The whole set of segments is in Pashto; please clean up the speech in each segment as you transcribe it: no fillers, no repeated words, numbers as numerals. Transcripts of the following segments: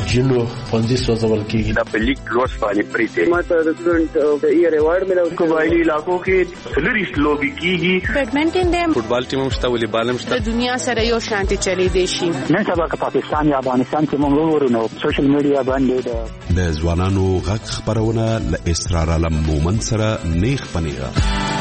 جنو فندي سوزول کیږي د پلیک لوس باندې پریته ماته د سټوډنټ ایئر ایوارډ ملو قبایلی علاقو کې سلریس لوبي کیږي بیډمنټن دی فوټبال ټیم هم شته والیبال هم شته د دنیا سره یو شانتي چلی دی شي نن سبا که پاکستان یا افغانستان کې موږ ورونو سوشل میډیا باندې د ځوانانو غږ خبرونه ل اسرار علم مومن سره نیخ پنیغه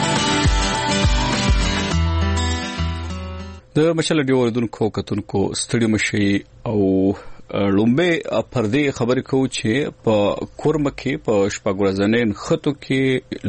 د مشل ډیو وردونکو کتونکو ستړي مشي او لومبه پردې خبرې کوو چې په کورمه کې په شپږورځنین خطو کې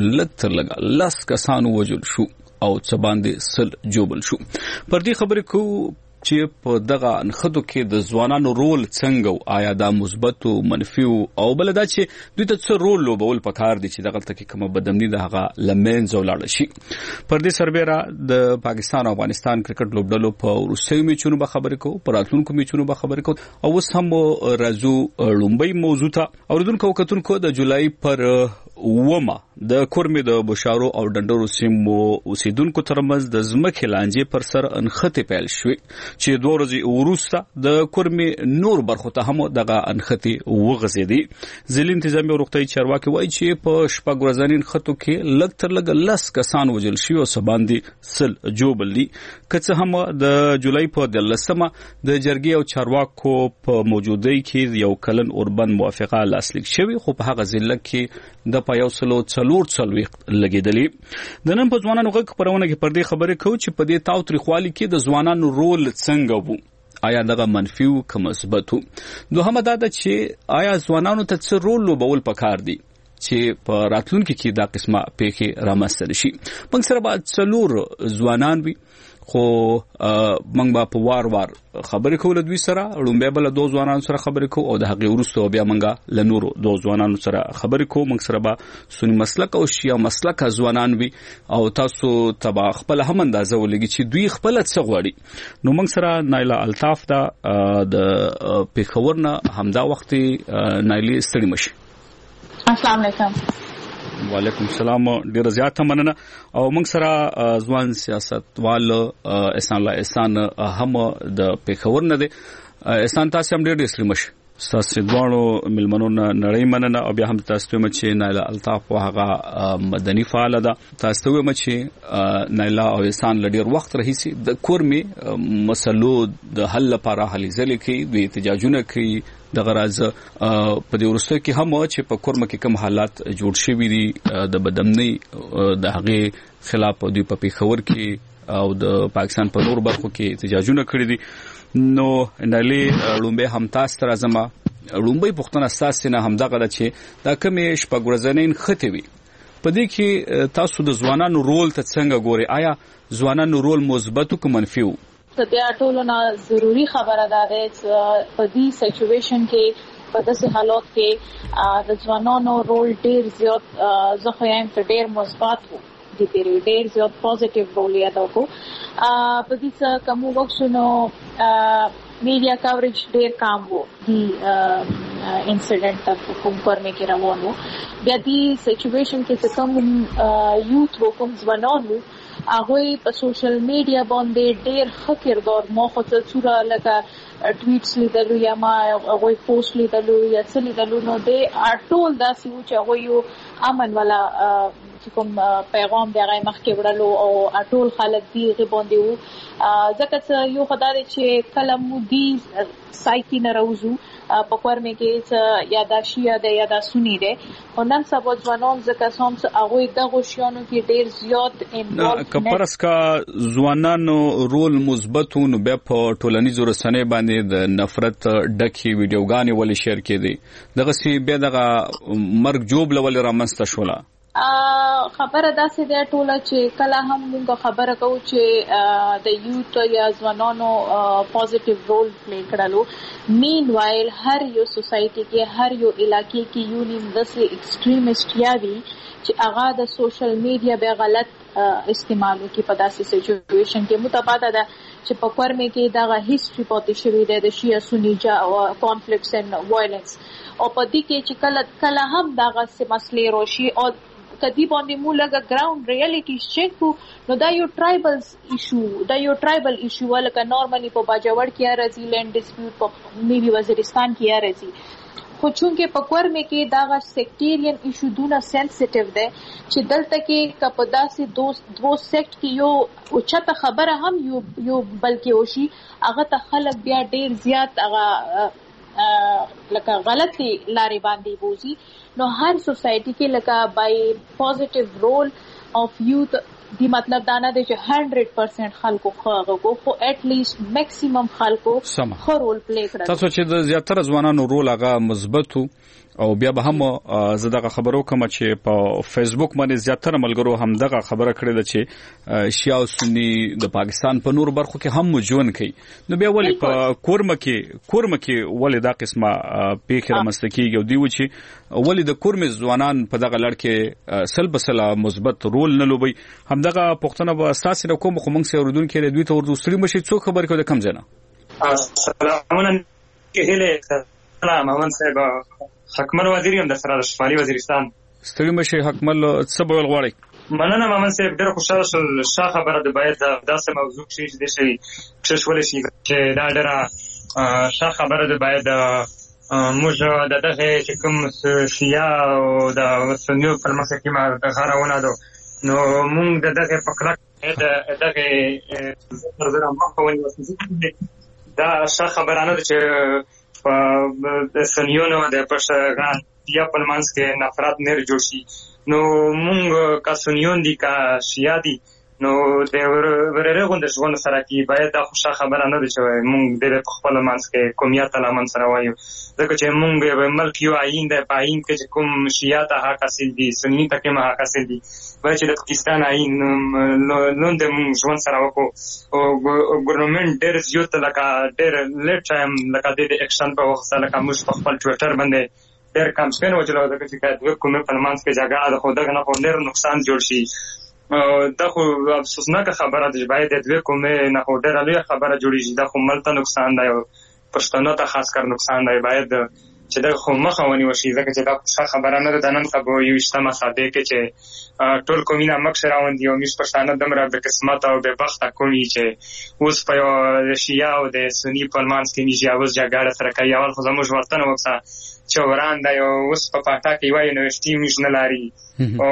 لږ لاس کسانو وجل شو او څه باندې سل جوبل شو پردې خبرې کوو چې په دغه انخدو کې د ځوانانو رول څنګه آیا دا مثبت او منفي او بل دا چې دوی ته څه رول لوبول پکار دي چې دغه تکي کومه بدمنی دغه لمن زولاړ شي پر دې سربېره د پاکستان او افغانستان کرکټ لوبډلو په روسي میچونو به خبرې کوو پر راتلونکو میچونو به خبرې کوو او اوس هم راځو لومبي موضوع ته اوردونکو کتونکو د جولای پر ومه د کورمې د بشارو او ډنډورو سیمو اوسیدونکو ترمنځ د ځمکې لانجې پر سر انخته پیل شوې چې 2 ورځې وروسته د کورمې نور برخو ته هم دغه انخته وغځېدي ځل انتظامی روغتي چارواکي وایي چې په شپږورځنین خطو کې لږ تر لږ لاس کسان وجل شي او سباندي سل جوبلي کڅ هم د جولای په 13مه د جرګي او چارواکو په موجودۍ کې یو کلن اوربند موافقه لاسلیک شوی خو په هغه ځل کې د پایوسلو څلور لګیدلی د نن په ځوانانو غږ خبرونه کې پر دې خبرې کوو چې په دې تاوتریخوالي کې د ځوانانو رول څنګه وو آیا دغه منفي او که مثبت دوهمه دا ده چې آیا ځوانانو ته څه رول لوبول پکار دي چې په راتلونکي کې دا قسمه پیښې رامنځته شي موږ سره به څلور ځوانان وي خو موږ به په وار خبرې کوو دوی سره لومبه بل 2 ځوانانو سره خبرې کوو او د هغه وروسته بیا موږ له نورو 2 ځوانانو سره خبرې کوو موږ سره به سنی مسلک او شیا مسلک ځوانان وي او تاسو تبا خپل هم اندازه ولګي چې دوی خپل څه غواړي نو موږ سره نایله الطاف دا د پیښورنه همدا وخت نایلی ستړي مشي السلام علیکم وعلیکم السلام ډیر زیاته مننه او موږ سره ځوان سیاستوال احسان الله احسان هم د پیښور نه دي احسان تاسو هم ډیر اسلامش تاسو دوانو ملمنون نړۍ مننه او بیا هم تاسو ته چې نایله الطاف هغه مدني فعال ده تاسو ته چې نایله او احسان لډیر وخت رهيسي د کورمي مسلو د حل لپاره هلي ځلې کې د احتجاجونه کوي د غراز په دې ورسته کې هم چې په کورمه کې کوم حالات جوړ شوي دي د بدمنۍ د هغه خلاف دوی په پیښور کې او د پاکستان په نور برخو کې احتجاجونه کړي دي نو نالي لومبه هم تاسو تر ازما لومبه پښتون اساس نه هم دغه چې دا کومې شپږورځنین خته وي په دې کې تاسو د ځوانانو رول ته څنګه ګوري آیا ځوانانو رول مثبت او منفي وو بیا ټولو نه ضروری خبره ده چې په دې سچويشن کې په داسې حالات کې د ځوانانو رول ډیر زیات زه خو یم ته ډیر مثبت وو د ډیر زیات پوزټیو رول یې ادا کو په دې څه کوم وښنو میډیا کاورېج ډیر کام وو د انسیډنټ په کوم کورمه کې روانو بیا دې سچويشن کې څه کوم یوث وکم ځوانانو هغه په سوشل میډیا باندې ډېر خکردار مو خو څه صورت لکه ټویټس لیدلو یا ما هغه پوسټ لیدلو یا څه لیدلو نو دې ټول داسې و چې هغه یو امن والا کوم پیغام دی هغه مخکې وړلو او ټول خلک دی غوښندي وو ځکه چې یو خدای چې کلم دی سایکی نه راوځو په کورمه کې چې یاداشیا ده یا د سنی ده او نن سبا ځوانان ځکه سم هغه د غوښیانو کې ډیر زیات انوالو کپرس کا ځوانانو رول مثبتون به په ټولنیزو رسنۍ باندې د نفرت ډکی ویډیوګانې ولې شیر کړي دغه سی به دغه مرګ جوب لول رامنځته شولا خبره داسې ده ټوله چې کله هم موږ خبره کوو چې د یوث یا ځوانانو پوزټیو رول پلی کړلو مین وایل هر یو سوسایټي کې هر یو علاقې کې یو نیم داسې ایکستریمست یاوي چې هغه د سوشل میډیا به غلط استعمالو کې په داسې سچويشن کې متباده ده چې په کورمه کې دا هیستوري پاتې شوی دی د شیا سنی کانفلکټس اند وایلنس او په دې کې چې کله هم دا غسه مسلې روشي او کدی باندې مو لګه ګراوند ریالټیز چیک کو نو دا یو ټرایبل ایشو ولکه نورمالي په باجوړ کې راځي لینډ ډیسپیوټ په میوي وزیرستان کې راځي خو چونکه په کورمه کې دا سیکټریان ایشو دونه سنسټیو ده چې دلته کې کپدا سي دو سیکټ کې یو اوچته خبره هم یو بلکې وشي هغه ته خلک بیا ډیر زیات هغه لکه غلطي لارې باندې بوزي نو هر سوسایټي کې لکه بای پوزټیو رول اف یوث دی مطلب دا نه دی چې 100% خلکو خو اټ لیست میکسیمم خلکو خو رول پلی کړل تاسو چې د زیاتره ځوانانو رول هغه مثبت او بیا به هم زداغه خبرو کوم چې په فیسبوک باندې زیاتره ملګرو هم دغه خبره کړې ده چې شیعه او سنی د پاکستان په نور برخو کې هم موجود کړي نو بیا ولې په کورمه کې ولې دا قسمه پیښه رامنځته کیږي او دی و چې ولې د کورمه ځوانان په دغه لړ کې سلبسله مثبت رول نه لوبي هم دغه پښتنه به اساس نه کوم خو موږ سره اردن کې دوی ته ورته ستړي مشي څو خبر کوي د کم ځنه السلام علیکم محمد صاحب حکمل وزیر یم د سره شمالي وزیرستان ستړي مشي حکمل څه بول غواړي مننه محمد صاحب ډېر خوشاله شول شاه خبره د باید داسې موضوع شي چې د شي کښول شي چې دا ډېر شاه خبره د باید موږ د دغه چې کوم شیعه او د سنیو په مخ کې ما غاړه ده نو موږ د دغه په کلک د دغه زره مخاوني دا شاه خبره نه چې په سنیونو د پښتون یا په منځ کې نفرت نه جوړ شي نو مونږ کا سنیون دي کا شیا دي نو د ورغون د ژوند سره کې باید دا خوشا خبره نه ده چې مونږ د خپل منځ کې قومیت لمن سره وایو ځکه چې مونږ ملک یو عین د پاین کې کوم شیا ته حق حاصل دي سنی ته کې حق حاصل دي باید چې د پاکستان عین نو د ژوند سره وکړو او ګورنمنت ډېر زیات لکه ډېر لیټ ټایم لکه د اکشن په وخت سره لکه موږ په خپل ټویټر باندې ډېر کمپین وچلو د چې د کومه په منځ کې جګړه د خو دغه نه خو ډېر نقصان جوړ شي دا خو افسوسناک خبره ده چې باید د دوی کومه نه خو ډېر لوی خبره جوړیږي دا خو ملته نقصان دی او پښتنو ته خاص کر نقصان دی باید چې دا خو مخاوني وشي ځکه چې دا څه خبره نه ده د نن سبا یو اجتماع ساده کې چې ټول قومونه مکه راوند دي او مش پښتانه دمره د قسمت او د بخت کوي چې اوس په شیعه او د سنی په منځ کې میږي اوس جګړه سره کوي اول خو زموږ وطن وکړه چې وران دی او اوس په پاټا کې وایي نو شتي مش نه لاري او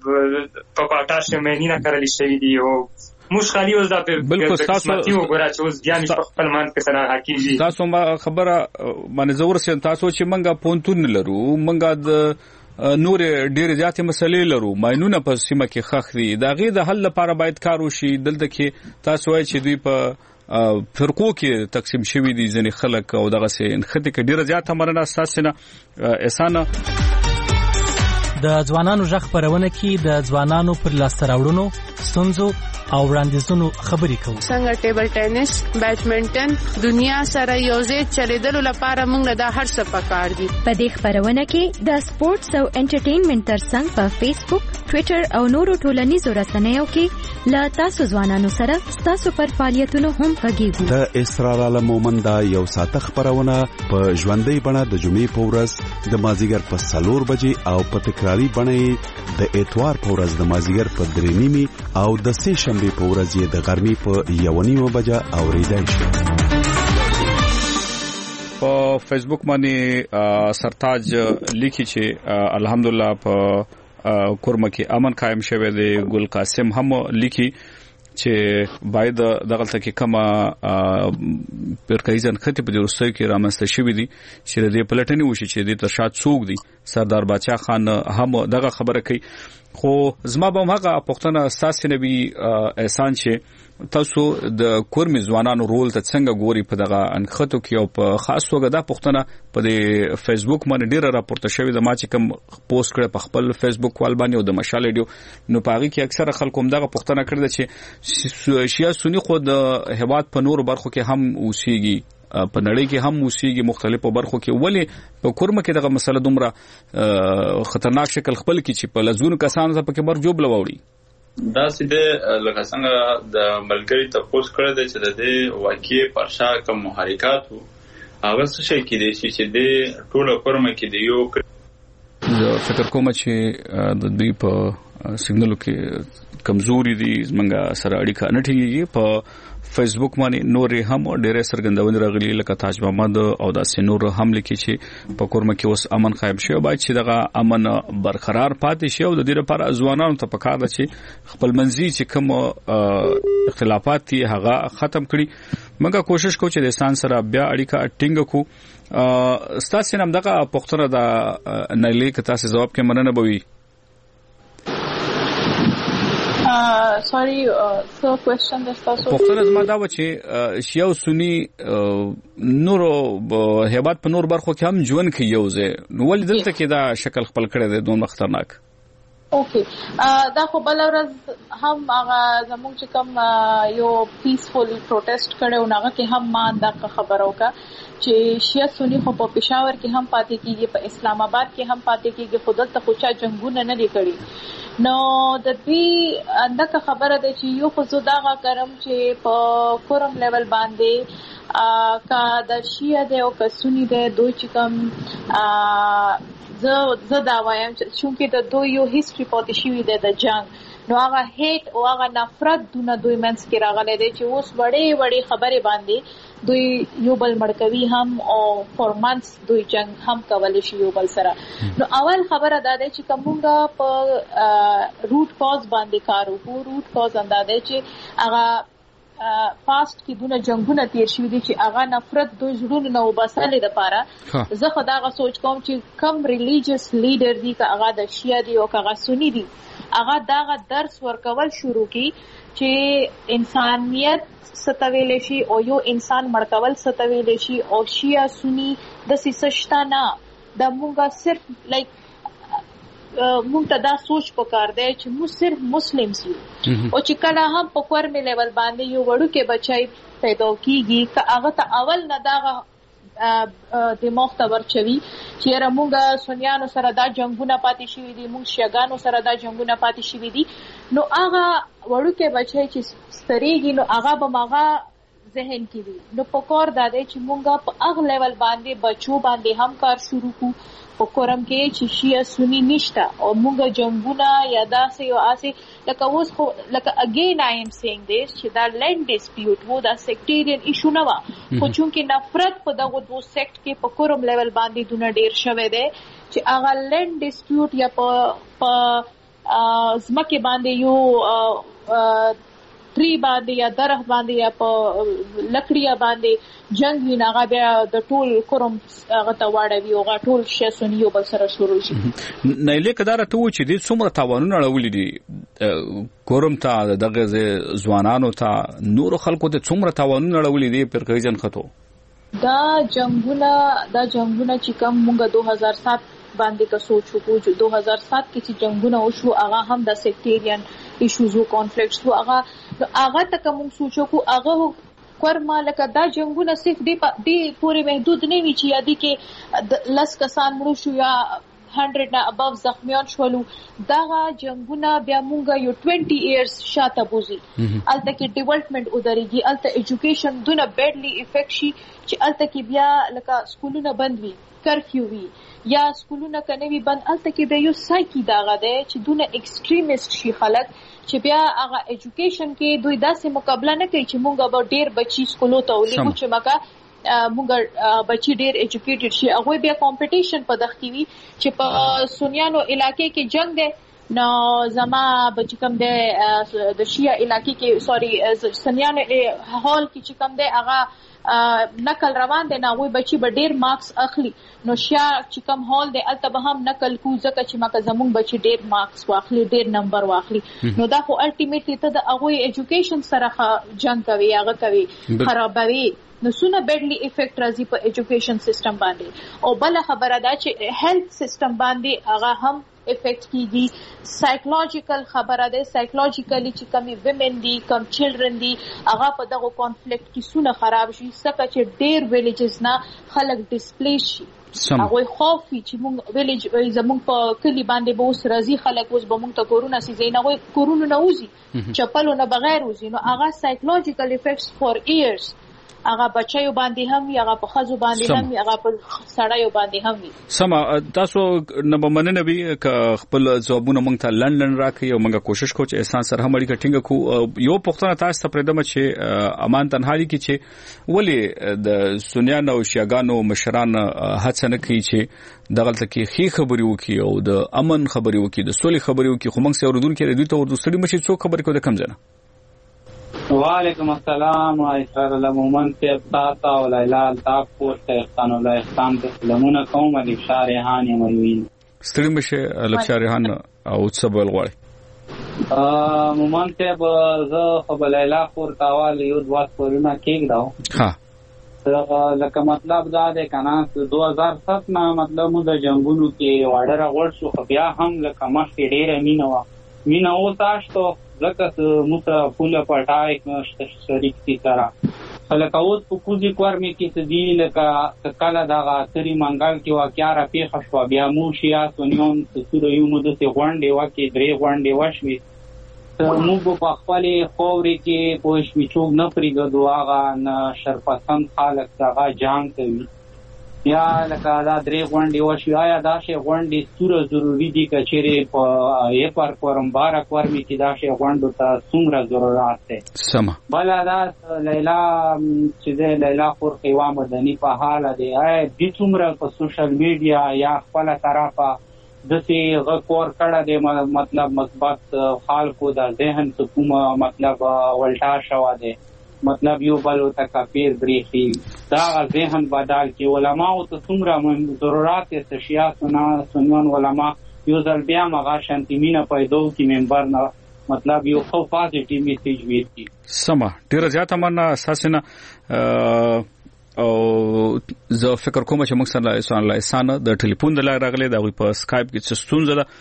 په پاټا شمه نه کړلی شي دی او موږ خالي اوس دا بالکل تاسو وګورئ چې اوس بیا نش خپل مان کې سره حقيقي تاسو ما خبره باندې زور سم تاسو چې منګه پونتون لرو منګه د نور ډېر ځاتې مسلې لرو ماینونه په سیمه کې خخ دي دا غي د حل لپاره باید کار وشي دلته کې تاسو وایي چې دوی په فرقو کې تقسیم شوی دي ځنې خلک او دغه سي انخته کې ډېر ځات مرنه اساسنه اسانه د ځوانانو ژغ پرونه کې د ځوانانو پر لاس راوړونو ستونزو او وړاندیزونو خبرې کوو څنګه ټیبل ټینس بیډمنټن دنیا سره یوځای چلیدلو لپاره موږ د هر څه پکار دي په دې خبرونه کې د سپورتس او انټرټینمنټ ترڅنګ په فیسبوک ټوئیټر او نورو ټولنیزو رسنیو کې لا تاسو ځوانانو سره تاسو پر فعالیتونو هم غږیږو د اسرار عالم مومند یو ساعت خبرونه په ژوندۍ بڼه د جمعې په ورځ د مازیګر په 4 بجې او په تکراری بڼه د اتوار په ورځ د مازیګر په 3:30 او د سه شنبه په ورځ یې د غرمې په 1:30 بجې اوریدای شي په فیسبوک باندې سرتاج لیکي چې الحمدلله په کورمه کې امن قائم شوه دی ګل قاسم هم لیکي چې باید دغه تل کې کما پرکایزن خطي په ورسته کې رامنځته شوې دي چې د پلټنې وشي چې د ترشاد څوک دي سردار بچا خان هم دغه خبره کوي خو زما به هغه پښتنه اساس نبی احسان چې تاسو د کورمي ځوانانو رول ته څنګه ګوري په دغه انخته کې او په خاص توګه د پښتنه په د فیسبوک باندې ډیره راپورته شوی د ما چې کوم پوسټ کړ په خپل فیسبوک وال باندې او د مشال ویډیو نو پاغي کې اکثره خلکو هم دغه پښتنه کړل چې شیعه سنی خو د هواد په نور برخو کې هم اوسېږي په نړۍ کې هم اوسېږي مختلفو برخو کې ولې په کورمه کې دغه مسله دومره خطرناک شکل خپل کې چې په لزګونو کسانو ته پکې مرجوب لوړي دا سیده لکه څنګه د ملګری تپوس کړی دی چې د دې واقعي پر شا کوم محرکات هغه څه شي کې دي چې د ټوله کورمه کې دی یو فکر کوم چې د دوی په سیګنالو کې کمزوري دي زمونږ سره اړیکه نه ټینګيږي. په فیسبوک باندې نورې هم ډېرې څرګندونې راغلي لکه تاج محمد او داسې نور هم لیکي چې په کورمه کې اوس امن قائم شي او باید چې دغه امن برقرار پاتې شي او د دې لپاره ځوانانو ته پکار ده چې خپل منځي چې کوم اختلافات دي هغه ختم کړي. موږ کوشش کوو چې د انسان سره بیا اړیکه ټینګ کړو. ستاسو نام دغه پښتنه د نړۍ کې تاسو جواب کې مننه بوي. sorry so question this also پښتنه زما دا و چې شیعه او سنی نورو هیبات په نور برخو کې هم ژوند کوي یو ځای نو ولې دلته کې دا شکل خپل کړی دی دوه خطرناک. اوکې دا خو بل ورځ هم هغه زموږ چې کوم یو پیسفول پروټیسټ کړو هغه کې هم ما دا خبرو کا چې شیعه سنی خو په پېښور کې هم پاتې کیږي په اسلام آباد کې هم پاتې کیږي خود ته خو چا جنگونه نه دي کړی. نو د دې اندکه خبره ده چې یو خو زداغه کرم چې په کورم لیول باندې کا د شیعه ده او کا سنی ده دوی چې کوم زه دا وایم چې چونکه د دوی یو هیستوري پاتې شوی ده د جنگ نو هغه هیټ او هغه نفرت دونه دوی منځ کې راغلي دي چې اوس وړې خبرې باندې دوی یو بل مړکوي هم او فور مانثs دوی جنگ هم کولای شي یو بل سره. نو اول خبره دا ده چې کومه په روټ کاز باندې کار وکړو. روټ کاز اندازه چې هغه پاست کې دونه جنگونه تیر شوي دي چې هغه نفرت دوی زړونو نه وباسلې د پاره. زه خدای سوچ کوم چې کم ریلیجیس لیډر دي که هغه د شیعه دي او که هغه سنی دي هغه داغه درس ورکول شروع کی چې انسانیت ستویل شي او یو انسان مړکول ستویل شي او شیعه سنی د سشتا نه د مونږه صرف لایک مونږ ته دا سوچ پکار دی چې موږ صرف مسلمانز یو او چې کله هم په کورمه لیول باندې یو وړو کې بچای پیدا کیږي که هغه ته اول نه داغه دماغ ته ورچوي چې رمونګه سنیانو سره دا جنگونه پاتې شوي دي مونږ شیعاګانو سره دا جنگونه پاتې شوي دي نو هغه وړو کې بچای چې ستريږي نو هغه به ماغه ذهن کې وي. نو په کار دا دی چې مونږه په هغه لیول باندې بچو باندې هم کار شروع کو په کورم کې چې شیعه سنی نشته او مونږه جنگونه یا داسې او آسې لکه اوس خو لکه اگین آی ایم سیینګ دیس چې دا لینډ ډیسپیوټ وو دا سیکټریان ایشو نه و خو چونکه نفرت په دغه دوه سیکټ کې په کورم لیول باندې دونه ډیر شوه دی چې هغه لینډ ډیسپیوټ یا په زمکه باندې یو تری باندې یا درخ باندې یا په لکړیا باندې جنگ ویناغه بیا د ټول کوم هغه ته واړوي او ټول شسونی یو بل سره شروع شي. نه لیک دار ته و چې د څومره تاوانونه اړولې دي کوم ته دغه ځوانانو ته نور خلکو ته څومره تاوانونه اړولې دي پر کایجن خطو دا جنگونه چې کوم مونږ 2007 باندې کا سوچ وکړو چې 2007 کې چې جنگونه وشو هغه هم د سیکټریان ایشوز او کانفلیکټس وو هغه ته کوم سوچو کو هغه کورما لکه دا جنگونه صرف دی پوره محدود نه وی چې یادي کې لس کسان مړو شو یا 100 نه اباف زخمیان شولو دا جنگونه بیا مونږه یو 20 ایئرز شاته بوزي الته کې ډیولپمنٹ ودرېږي الته ایجوکیشن دونه بیډلی افیکټ شي چې الته کې بیا لکه سکولونه بند وي کرفیو وي یا سکولونه کنه وی بند الته کې به یو سایکی داغه ده چې دونه ایکستریمیست شي خلک چې بیا هغه ایجوکیشن کې دوی داسې مقابله نه کوي چې مونږه به ډیر بچی سکولو ته ولېږو چې مګه مونږ بچی ډیر ایجوکیټډ شي هغه بیا کمپټیشن په دغه کې وي چې په سنیانو علاقې کې جنگ ده نو زما بچی کم ده د شیعه علاقې کې سوري سنیانو هال کې چې کم ده هغه نقل روان دي نه وي بچي به ډیر مارکس اخلي نو شیا چې کم هال دی الته به هم نقل کو ځکه چې مکه زمون بچي ډیر مارکس واخلي ډیر نمبر واخلي نو دا خو الټیمیټلی ته د هغه ایجوکیشن سره جنگ کوي هغه کوي خرابوي نو سونه بیډلی افیکټ راځي په ایجوکیشن سیستم باندې او بل خبره دا چې هیلث سیستم باندې هغه هم افیکټ کیږي سایکولوژیکل خبره ده سایکولوژیکلی چې کمی ویمن دي کم چیلډرن دي هغه په دغه کانفلیکټ کې سونه خراب شي سکه چې ډیر ویلیجز نه خلک ډیسپلیس شي هغه خوفي چې مونږ ویلیج زمونږ په کلی باندې به اوس راځي خلک اوس به مونږ ته کورونا سي زینه وي کورونا نه وځي چپلونه بغیر وځي نو هغه سایکولوژیکل افیکټس فور ایئرز هغه بچیو باندې هم یا هغه په خزو باندې هم یا هغه په سړیو باندې هم وي. سم تاسو نه بمننه وی ک خپل ځوابونه مونږ ته لندن راکې او مونږه کوشش کوو چې احسان سره هم اړیکه ټینګه کو. یو پښتنه تاسو ته پردم چې امان تنهایی کې چې ولی د سنیان او شیعاګانو مشران هڅه نه کوي چې دغلته کې خې خبري وکي او د امن خبري وکي د سولې خبري وکي خو موږ سره ردون کې دوی ته ورته سړي مشي څوک خبري کو د کم ځنه. وعلیکم السلام و اسرار المومن سے تاتا و لیلا الطاف پورت احسان و احسان تسلمون قوم لبشا ریحان یمروین ستړي مشه لبشا ریحان او څه بول غواړي مومن سے زه خو لیلا پورت اول یو دواس پورونه کېږداو. ها لکه مطلب دا دی کنه 2007 نه مطلب مو د جنگونو کې واډر غوړ شو خو بیا هم لکه مخکې ډېره مینه اوساشتو لکه موته پوله پټای شریک کی سره لکه اوس په کوزي کورمي کې څه دی لکه کله دا غاتري منګل کې واقعیا را پیښ شو بیا مو شیا سونیون سره یو مو د غونډې واکې درې غونډې وشوي موږ په خپل خوري کې پوښ میچوګ نه پریګدو هغه نه شرپسند خلک دا جنگ کوي یا لکه دا درې غونډې وشوي آیا دا شی غونډې سوره ضروری دي کچېره په یې پر کورم بار کورمي کې دا شی غونډو ته څومره ضرورت ده. سم بل دا لیلا چې لیلا خور قوا مدني په حال دی د څومره په سوشل میډیا یا خپل طرفه دسي غکور کړه د مطلب مثبت خلکو د ذهن ته کوم مطلب ولټا شوا دی مطلب یو بل ته کافیر بریخي دا ذهن بدل کی علماء ته څومره ضرورت ته شیا سنون علماء یو ځل بیا مغه شانتی مینه پیدا کی منبر نه مطلب یو خو پازیټیو میسج ورکی. سم ډیر زیات مننه اساسنه او زه فکر کوم چې موږ سره احسان د ټلیفون د لارې راغلی دا په اسکایپ کې څه ستونزه ده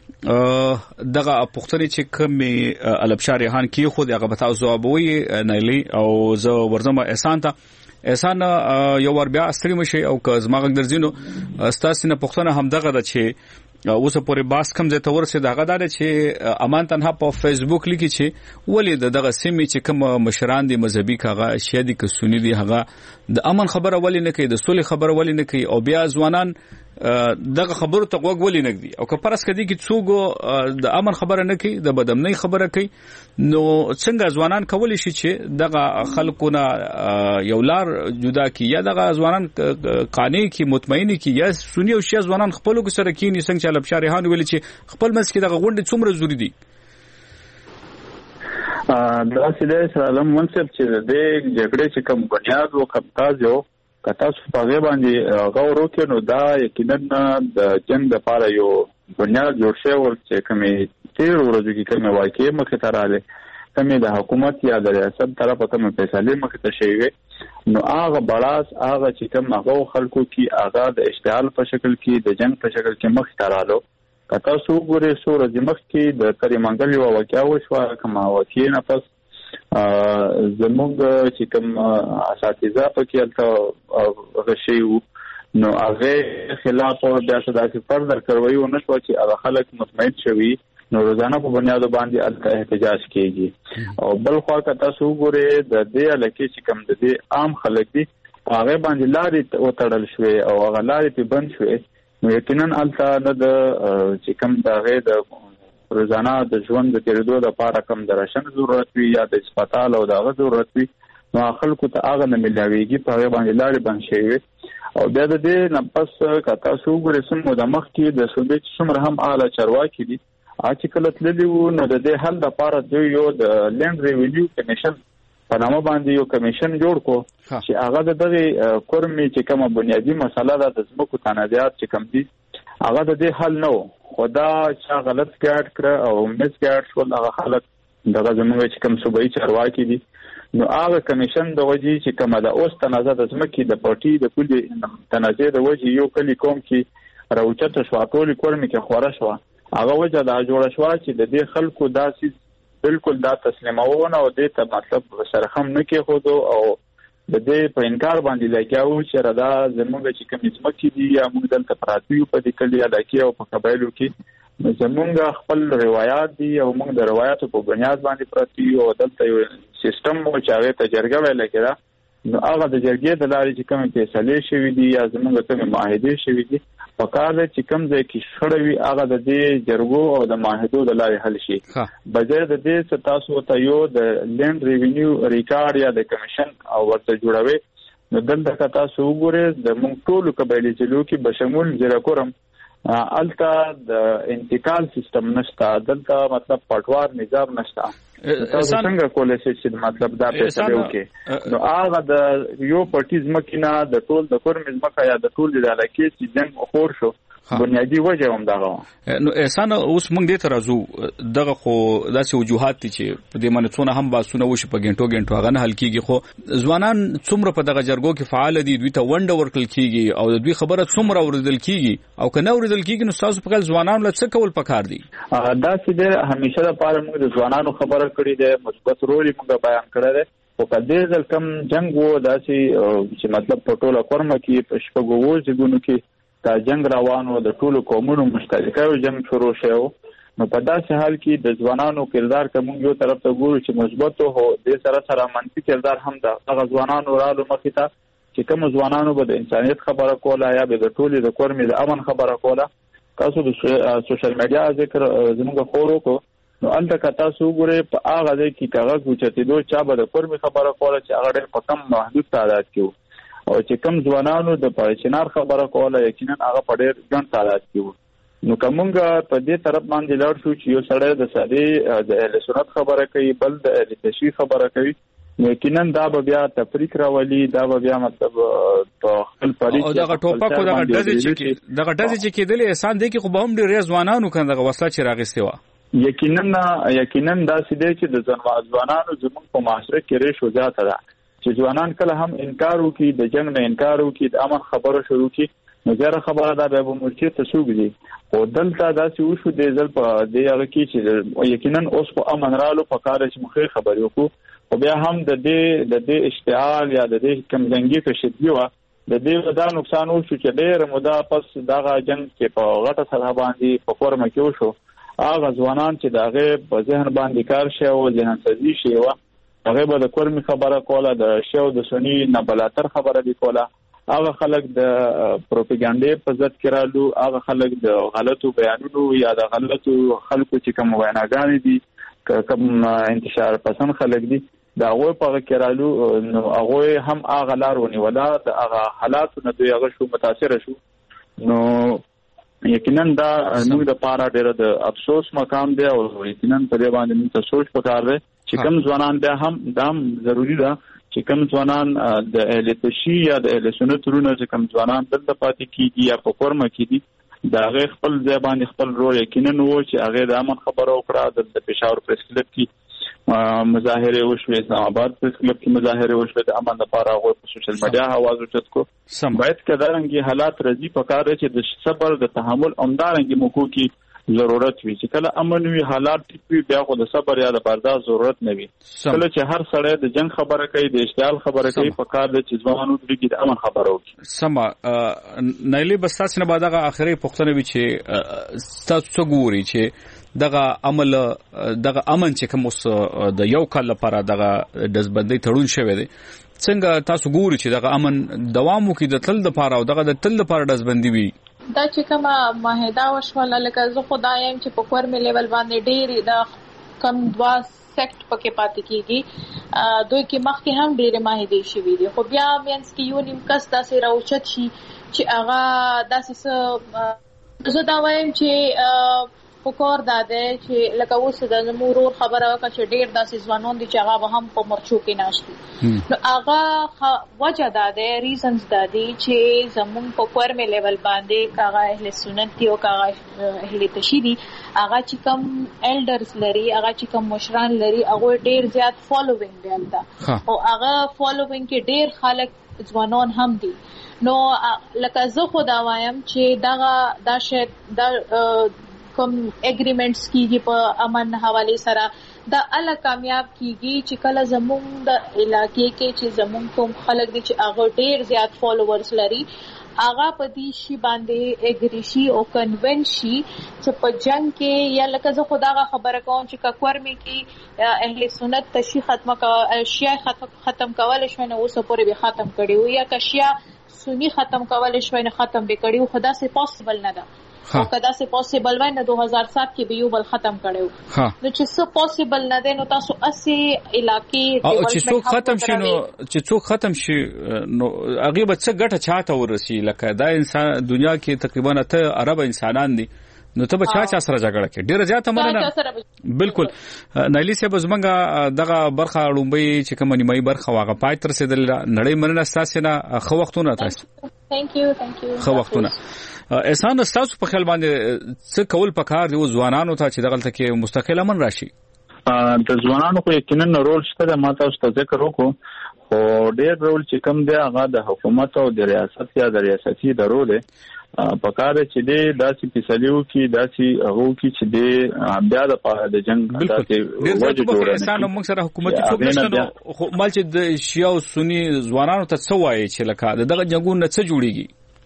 دغه پښتني چې کومې البشار ریحان کې خو دغه بتاو ځوابوي نایلی او زه ورزم احسان یو ور بیا ستړي مشي او که زماغ درځینو استاسینه پښتنه هم دغه د چې اوس پورې باس کم زه تور سي دغه دار چې امان تنها په فیسبوک لیکي چې ولې دغه سیمه چې کوم مشران دي مذهبي کاغه شیدي ک سنی دي هغه د امن خبره ولې نه کوي د سولې خبره ولې نه کوي او بیا ځوانان دغه خبرو ته غوږ ولې نه دی او که پرس کدي کې څوک د امن خبره نه کوي د بدامنۍ خبره کوي نو څنګه ځوانان کولی شي چې دغه خلکو نه یو لار جدا کی یا دغه ځوانان قانع کی مطمئن کی یا سنی او شیعه ځوانان خپل کو سره کینی څنګه چې لبشار ریحان ویل چې خپل مس کې دغه غونډه څومره ضروری دي. دا سیده سلام منصب چې د جګړې چې کوم بنیاد او کپتاز یو کتا په هغه باندې غوړ وکړو نو دا یقینا د جنگ لپاره یو بنیاد جوړ شوی چې کومې تیر ورځې کې کومه واقعي مخه تراله کومې د حکومت یا د ریاست طرفه کومه فیصله مخه ته شوی نو هغه بلاس هغه چې کوم هغه خلکو کې هغه د اشتعال په شکل کې د جنگ په شکل کې مخ تراله کتا سو ګورې سو ورځې مخ کې د تری منګل یو واقعا وشو کومه واقعي نه پس زموږ چې کوم اساتذه پکې الته غشي نو هغه خلاف او بیا څه فردر کوي او نشو چې هغه خلک مطمئن شوي نو روزانه په بنیاد باندې الته احتجاج کیږي او بل خو تاسو ګوره د دې لکه چې کوم د دې عام خلک دي هغه باندې لارې وتړل شوې او هغه لارې په بند شوې نو یقینا الته د چې کوم دغه د روزانه د ژوند د تیرېدو لپاره کوم درشن ضرورت وي یا د هسپتال او دغه ضرورت وي نو خلکو ته هغه نه ملاويږي په هغه باندې لارې بند شوی او بیا د دې نه پس کتا سو ګورې سم د مخ کې د سوبې څومره هم اعلی چرواکي دي چې کله تللی وو نو د دې حل لپاره دوی یو د لند ریویو کمیشن په نامه باندې یو کمیشن جوړ کو چې هغه د دغه کورمي چې کومه بنیادی مسله ده د زمکو تنازعات چې کوم دي هغه د دې حل نه خدا چې غلط ګاډ کړ او مس ګاډ شو هغه خلک دغه زموږ چې کوم صوبایي چارواکي دي نو هغه کمیشن د وجې چې کومه د اوس تنازع د زمکې د پارټي د کلی تنازع د وجې یو کلی کوم کې راوچته شو ټول کورمي کې خوره شو هغه وجه دا جوړ شو چې د دې خلکو داسې بالکل دا تسلیمونه او دې ته مطلب سرخم نه کې خو او د دې په انکار باندې لګیاو چې ردا زموږ چې کوم ځمکې دي یا موږ دلته پراتیو په دې کلی علاقې او په قبایلو کې زموږ خپل روایت دي او موږ د روایتو په بنیاد باندې پراتیو او دلته یو سیستم مو چې هغه ته جرګه ویل کېده نو هغه د جرګې د لارې چې کوم فیصلې شوي دي یا زموږ کوم معاهدې شوي دي په کار دی چې کوم ځای کې شخړه وي هغه د دې جرګو او د معاهدو د لارې حل شي بجای د دې چې تاسو ته یو د لینډ ریوینیو ریکارډ یا د کمیشن او ورته جوړوي نو دلته تاسو وګورئ د موږ ټولو قبایلي ضلعو کې بشمول ضلع کورم الته د انتقال سیستم نشته دلته مطلب پټوار نظام نشته تاسو څنګه کولای شئ چې مطلب دا فیصله وکړي نو هغه د یو پارټیز مکینه د ټول د کورم مکه یا د ټول د علاقې چې جنگ خور شو بنیادی وجه هم دغه نو احسان اوس موږ دې ته راځو دغه خو داسې وجوهات دي چې په دې باندې څونه هم باسونه وشي په ګنټو هغه نه حل کیږي خو ځوانان څومره په دغه جرګو کې فعال دي دوی ته ونډه ورکړل کیږي او دوی خبره څومره اوریدل کیږي او کنه اوریدل کیږي نو تاسو په خپل ځوانانو له څه کول پکار دي دا چې همیشه لپاره موږ د ځوانانو خبره کړې ده مثبت رول موږ بیان کړی دی او په دې ځل کم جنگ وو داسې چې مطلب په ټوله کورمه کې په شپږو ځګونو کې دا جنگ روانو د ټولو قومونو مشترکه جنگ شروع شو نو په داسې حال کې د ځوانانو کردار کوم یو طرف ته ګورو چې مثبت هو د سره منفي کردار هم د هغه ځوانانو رالو مخې ته چې کوم ځوانانو به د انسانيت خبره کوله یا به د ټولو د کورمې د امن خبره کوله تاسو د سوشل میډیا ذکر زموږ خورو کو نو الته تاسو ګورئ په هغه ځای کې کاغذ وچتیدو چا به د کورمې خبره کوله چې هغه ډېر په کم محدود تعداد کې او چې کم ځوانانو د پاړچنار خبره کوله یقینا هغه په ډېر ګڼ تعداد کې وو نو کومګه په دې طرف باندې لاړ شو چې یو سړی د ساده د اهل سنت خبره کوي بل د اهل تشیع خبره کوي یقینا دا به بیا تفریق راولي دا به بیا مطلب په خپل پریک او دغه ټوپک او دغه ډزې چې کېدل احسان دی کې خو به هم ډېر ځوانانو کنه دغه وسله چې راغستې و یقینا دا سیده چې د ځوانانو زموږ په معاشره کې ریشو زیاته ده چې ځوانان کله هم انکار وکړي د جنگ نه انکار وکړي د امن خبره شروع کړي نو زیاته خبره دا به مرچې ته سوګ دي او دلته داسې وشو د ځل په دې هغه کې چې یقینا اوس په امن رالو په کار چې مخې خبرې وکړو او بیا هم د دې اشتعال یا د دې کم جنگي تشدید و د دې دا نقصان وشو چې ډېر موده پس دغه جنگ کې په غټه سره باندې په فورم کې وشو هغه ځوانان چې دغه په ذهن باندې کار شي او ذهن سازي شي هغه به د کورمي خبره کوله د شیو د سنی نه بلاتر خبره دی کوله هغه خلک د پروپاګاندا په ضد کې رالو هغه خلک د غلطو بیانونو یا د غلطو خلکو چې کوم ویناګانې دي کوم انتشار پسند خلک دي دا هغه په کې رالو نو هغه هم هغه لار ونیولا د هغه حالات نه دوی هغه شو متاثر شو نو یقینا دا موږ د پاره ډېر د افسوس مقام دی او یقینا په دې باندې موږ ته سوچ پکار دی چې کوم ځوانان بیا هم دام ضروری ده چې کوم ځوانان د اهل تشیع یا د اهل سنت رونه چې کوم ځوانان دلته پاتې کیږي یا په کورمه کې دي دا غي خپل ځای باندې خپل رول یقینا وو چې هغه د امن خبره وکړه د پېښور پریس کلب کې مظاهره وشوه اسلام آباد پریس کلب کې مظاهره وشوه د امن لپاره هغه په سوشل میډیا आवाज اوچت کو باید کدارنګي حالات رضی پکاره چې د صبر د تحمل اومدارنګي موکو کې ضرورت وي چې کله امن وي حالات ټیک وي بیا خو د صبر یا د برداشت ضرورت نه وي کله چې هر سړی د جنگ خبره کوي د اشتعال خبره کوي په کار د چې ځوانانو د امن خبره وکړي سما نایلی بس تاسو نه بعد هغه اخري پوښتنه وی چې تاسو ګوري چې دغه عمل دغه امن چې کوم د یو کال لپاره دغه دزبندۍ تړون شوی دی څنګه تاسو ګوري چې دغه امن دوام وکړي د تل لپاره او دغه د تل لپاره دزبندۍ وي دا چې کومه معاهده وشوله لکه زه خدایم چې په کورمې لیول باندې ډېری د کم دوا سیکټ پکې پاتې کیږي دوی کې مخکې هم ډېرې معاهدې شوي دي خو بیا مینس کې یو نیم کس داسې راوچت شي چې هغه داسې زه دا وایم چې فکر داده چې لکه اوس د زمورور خبره وکړه چې ډېر داسې ځوانان دي چې هغه هم په مرچو کې ناشتي نو هغه وجه داده ریزنز دادي چې زمون په کورمې لیول باندې کاغه اهل سنت دی او کاغه اهل تشیع دي هغه چې کم الډرز لري هغه چې کم مشران لري هغه ډېر زیات فالوینګ دی البته او هغه فالوینګ کې ډېر خلک ځوانان هم دي نو لکه زه خو دا وایم چې دا شی کوم اګریمنټس کیږي په امن حواله سره دا ال کامیاب کیږي چې کله زموږ د علاقې کې چې زموږ کوم خلک دي چې هغه ډېر زیات فالوورز لري هغه په دې شی باندې اګریشي او کنونس شي چې په جنگ کې یا لکه زه خدای خبره کوم چې ککور می کې اهل سنت تشی شیعه ختم کول شوی نه اوس پورې به ختم کړي او یا کشیا سنی ختم کول شوی نه ختم به کړي او خدا سي پوسیبل نه ده او کدا سي پوسیبل وای نه 2007 کې به یو بل ختم کړو نو چې څه پوسیبل نه ده نو تاسو اسی علاقې او چې څوک ختم شي نو چې څوک ختم شي نو هغه به څه ګټه چاته ورسي لکه دا انسان دنیا کې تقریبا ته عرب انسانان دي نو ته به چا سره جګړه کې ډیره زیاته مننه بالکل نایلی صاحب زمونږه دغه برخه لومبي چې کوم نیمایي برخه واغه پای تر سیدل نړۍ مننه تاسو نه خو وختونه تاسو ثانک یو خو وختونه احسان تاسو په خیال باندې څه کول پکار دی ځوانانو ته چې دغلت کې مستقل امن راشي د ځوانانو خو یقینا رول شته د ماته او ذکر وکړو خو ډېر رول چې کوم دی هغه د حکومت او د ریاست یا د ریاستي ادارو دی پکار چې دی داسې فیصلو کې داسې هغو کې چې دی بیا د پاره د جنگ داسې وجه جوړه انسان موږ سره حکومتي څوک نشته خو مال چې د شیعه او سنی ځوانانو ته څه وایي چې لکه دغه جنگونه څه جوړیږي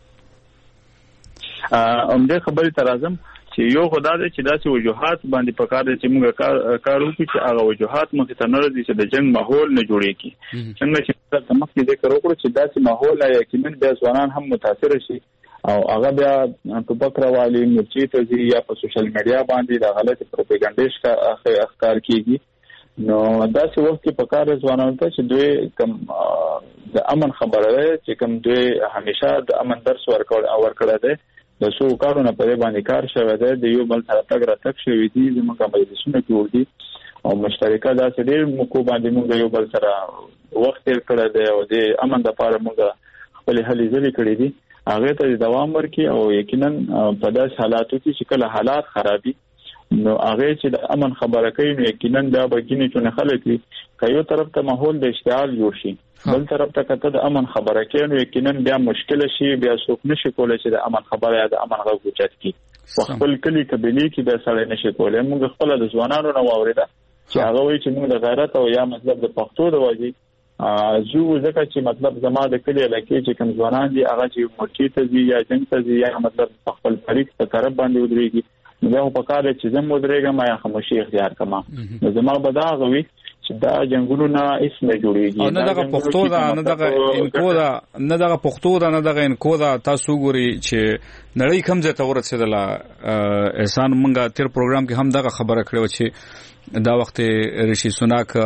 همدې خبرې ته راځم چې یو خدای دې چې داسې وجوهات باندې پکار دي چې موږ کار وکړو چې هغه وجوهات مخ ته نه راځي چې د جنگ ماحول نه جوړیږي څنګه چې تاسو مخکې ذکر وکړو چې داسې ماحول یقینا د ځوانان هم متاثر شي او هغه بیا په بکروالي مرچی ته ځي یا په سوشل میډیا باندې د غلط پروپاګاندا ښکار کیږي نو داسې وخت کې پکار ځوانانو ته چې دوی کم د امن خبره ده چې کم دوی همیشه د امن درس ورکړه ده د څو کارونه په باندې کار شوی دی د یو بل سره تګ راتګ شوی دی زموږ مجلسونه کې وردي او مشترکه داسې ډېر موږ باندې موږ یو بل سره وخت تیر کړی دی او د امن لپاره موږ خپل هلې ځلې کړې دي هغه ته دوام ورکړي او یقینا په داسې حالاتو کې چې کله حالات خرابي نو هغه چې د امن خبره کوي نو یقینا دا بګینې چې خلک وي که یو طرف ته ماحول د اشتعال جوړ شي بل طرف ته کته د امن خبره کوي نو یقینا بیا مشکل شي بیا څوک نشي کولای چې د امن خبره یا د امن غږ اوچت کړي خپل کلی قبيله کې به سره نشي کولای موږ خپل د ځوانانو نه واوریدا چې هغه وایي چې موږ د غیرت او یا مطلب د پښتو د واجی زو ځکه چې مطلب زما د کلی علاقې چې کوم ځوانان دي هغه چې مرچی ته ځي یا جنگ ته ځي یا مطلب خپل فریق په طرف باندې ودرېږي نو په کار چې زم ودرېږم یا خاموشي اختیار کما نو زما بدا غوي چې دا جنگونو نه اسم جوړیږي نه دغه پښتو دا نه دغه انکو دا نه دغه پښتو دا نه دغه انکو دا تاسو ګوري چې نړۍ کوم ځای ته ورسېدله احسان مونږه تیر پروګرام کې هم دغه خبره کړو چې دا وخت ریشي سوناک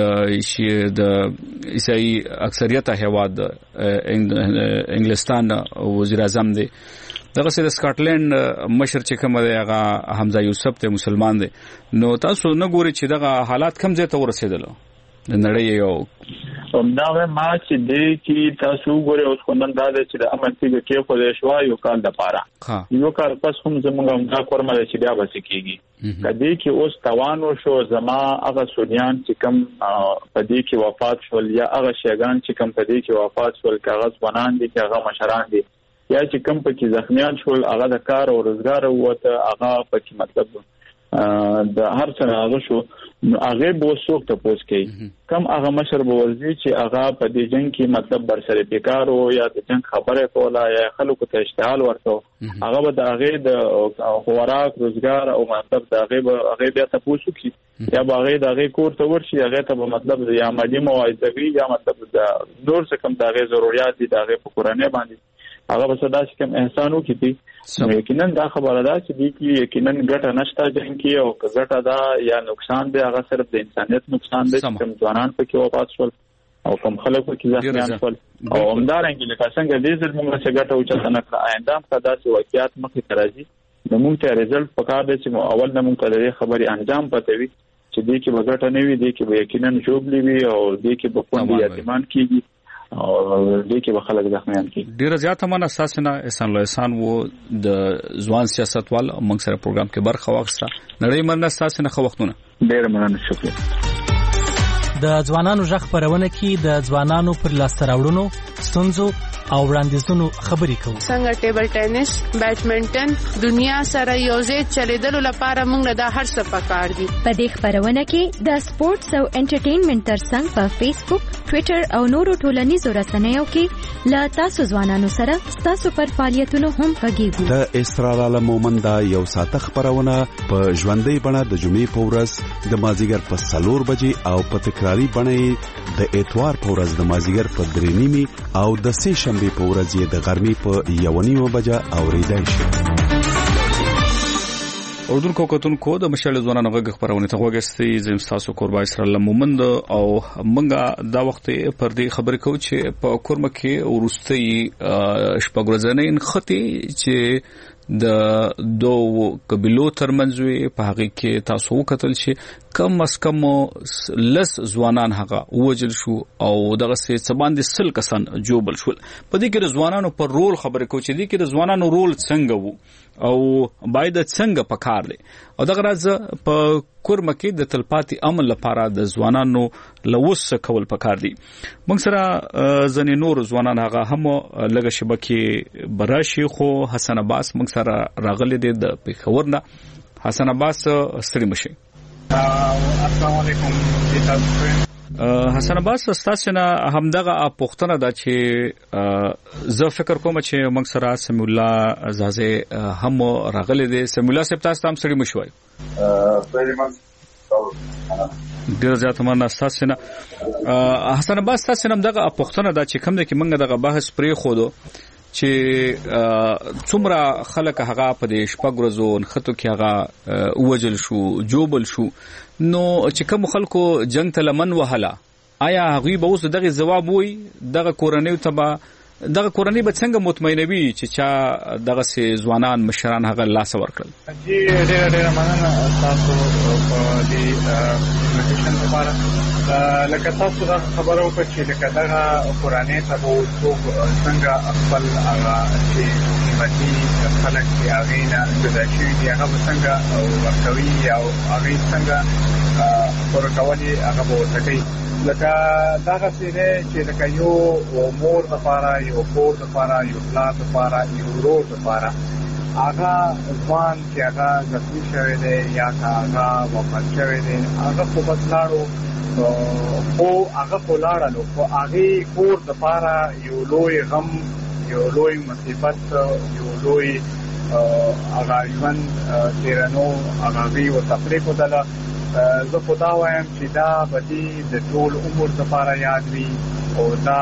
د عیسائی اکثریت هیواد انګلستان وزیر اعظم دی دغه سره سکاټلند مشر چې کوم دی هغه حمزه یوسف ته مسلمان دی نو تاسو نه ګوري چې دغه حالات کم ځای ته ورسېدل د نړۍ یو دا ما چې دی چې تاسو ګوري اوس کومن دا چې د امن کې خو د شوا یو کال د پاره یو کال پس هم زموږ دا کورمه چې بیا بس کېږي کدی کې اوس توانو شو زما هغه سونیان چې کم پدې کې وفات شول یا هغه شیګان چې کم پدې کې وفات شول کاغذ ونان دي هغه مشران دي یا چې کم پکې زخمیان شول هغه د کار او روزګار وته هغه پکې مطلب د هر څه هغه شو هغه به وسوک ته پوس کوي کم هغه مشر به ورزي چې هغه په دې جنگ کې مطلب برسره بیکار او یا د جنگ خبره کوله یا خلکو ته اشتعال ورته هغه به د هغه د خوراک روزګار او مطلب د هغه بیا ته پوسو کی یا به هغه د هغه کور ته ورشي هغه ته مطلب یا مالی موعظوي یا مطلب د نور څه کم د هغه ضرورت دي د هغه په قرانه باندې هغه به صدا چې کوم احسانو کیږي یقینا دا خبره ده چې دې کې یقینا ګټه نشته جنگ کې او ګټه ده یا نقصان دی هغه صرف د انسانيت نقصان دی چې کوم ځوانان پکې وفات شول او کوم خلک پکې ځان شول او همدارنګه لکه څنګه دې ځل موږ څه ګټه او چې نه کړ آینده هم دا چې واقعیت مخې ته راځي نو موږ ته رزلټ پکار دی چې اول نه موږ ته خبري انجام پته وي چې دې کې وګټه نه وي دې کې به یقینا جوړ وي او دې کې به پوند یاتمان کیږي او دې کې به خلک ځخمیان کی ډیر زیات من اساسنه احسان الله احسان وو د ځوان سیاستوال موږ سره پروګرام کې برخه واخیسته نړۍ من اساسنه خو وختونه ډیر مننه شکریہ د ځوانانو ژغ پرونه کې د ځوانانو پر لاس راوړونو ستونزو او وړاندیزونو خبرې کوو څنګه ټیبل ټینس بیډمنټن دنیا سره یوځای چلیدلو لپاره موږ د هر څه پکار دي په دې خبرونه کې د سپورتس او انټرټینمنټ ترڅنګ په فیسبوک ټوئیټر او نورو ټولنیزو رسنیو کې له تاسو ځوانانو سره ستاسو پر فعالیتونو هم غږیږو. د اسرار عالم مومندا یو ساعت خبرونه په ژوندۍ بڼه د جمعې په ورځ د مازیګر په 4 بجې او په تکراری بڼه د اتوار په ورځ د مازیګر په 3:30 او د سه شنبه په ورځ یې د غرمې په 1:30 بجې اوریدای شي. اردن کو کتونکو د مشال ځوانانو غږ خبرونه ته وګورئ. زم تاسو قربا اسرائیل مومند او منګه دا وخت پر دې خبرې کوي چې په کورمه کې ورستي شپږورځنین خطي چې د دوه قبيلو ترمنځ په هغه کې تاسو وکتل چې کم از کم لس ځوانان هغه وجل شو او دغه څه باندې سل کسان جوبل شول. په دې کې د ځوانانو پر رول خبرې کوي چې دې کې د ځوانانو رول څنګه وو او باید څنګه پکار دی او دغه راز په کورمه کې د تلپاتي عمل لپاره د ځوانانو لوس کول پکار دي. موږ سره ځنې نور ځوانان هغه هم لږه شبکه براشي خو حسن عباس موږ سره راغلي دي د پیښور نه. حسن عباس ستړي مشي. السلام علیکم. حسن عباس تاسو نه همدغه پوښتنه ده چې زه فکر کوم چې موږ سره سمي الله زازه هم راغلي دي. سمي الله صاحب تاسو هم ستړي مشوي. ډیر زیات مننه تاسو نه. حسن عباس تاسو نه همدغه پوښتنه ده چې کوم د کې موږ دغه بحث پرې خو دو چې څومره خلک هغه په دې شپږورځو خطو کې هغه وجل شو جوبل شو نو چې کوم خلکو جنگ ته لمن وهله آیا هغه به اوس دغه جواب وي دغه کورنۍ ته دغه کورنۍ به څنګه مطمئنوي چې چا دغه سي ځوانان مشران هغه لاس ورکړل؟ جی ډېر مننه تاسو په دې انویټیشن لپاره. لکه تاسو دا خبرو په چې لکه دغه کورنۍ ته وو څنګه خپل هغه چې قیمتي خلک چې هغه نه جدا شوي دي هغه څنګه ورکوي او هغه څنګه ورکولي هغه به ورکوي. لکه دغه څه چې لکه یو مور لپاره یو کور لپاره یو پلار لپاره یو ورور لپاره هغه ځوان چې هغه زخمي شوی دی یا هغه وفات شوی دی هغه خو بس لاړو خو هغه خو لاړلو خو هغه کور لپاره یو لوی غم یو لوی مصیبت یو لوی هغه ژوند تیرنو هغه وی او تفریق ودله. زه خو دا وایم چې دا به د ټول عمر لپاره یاد وي او دا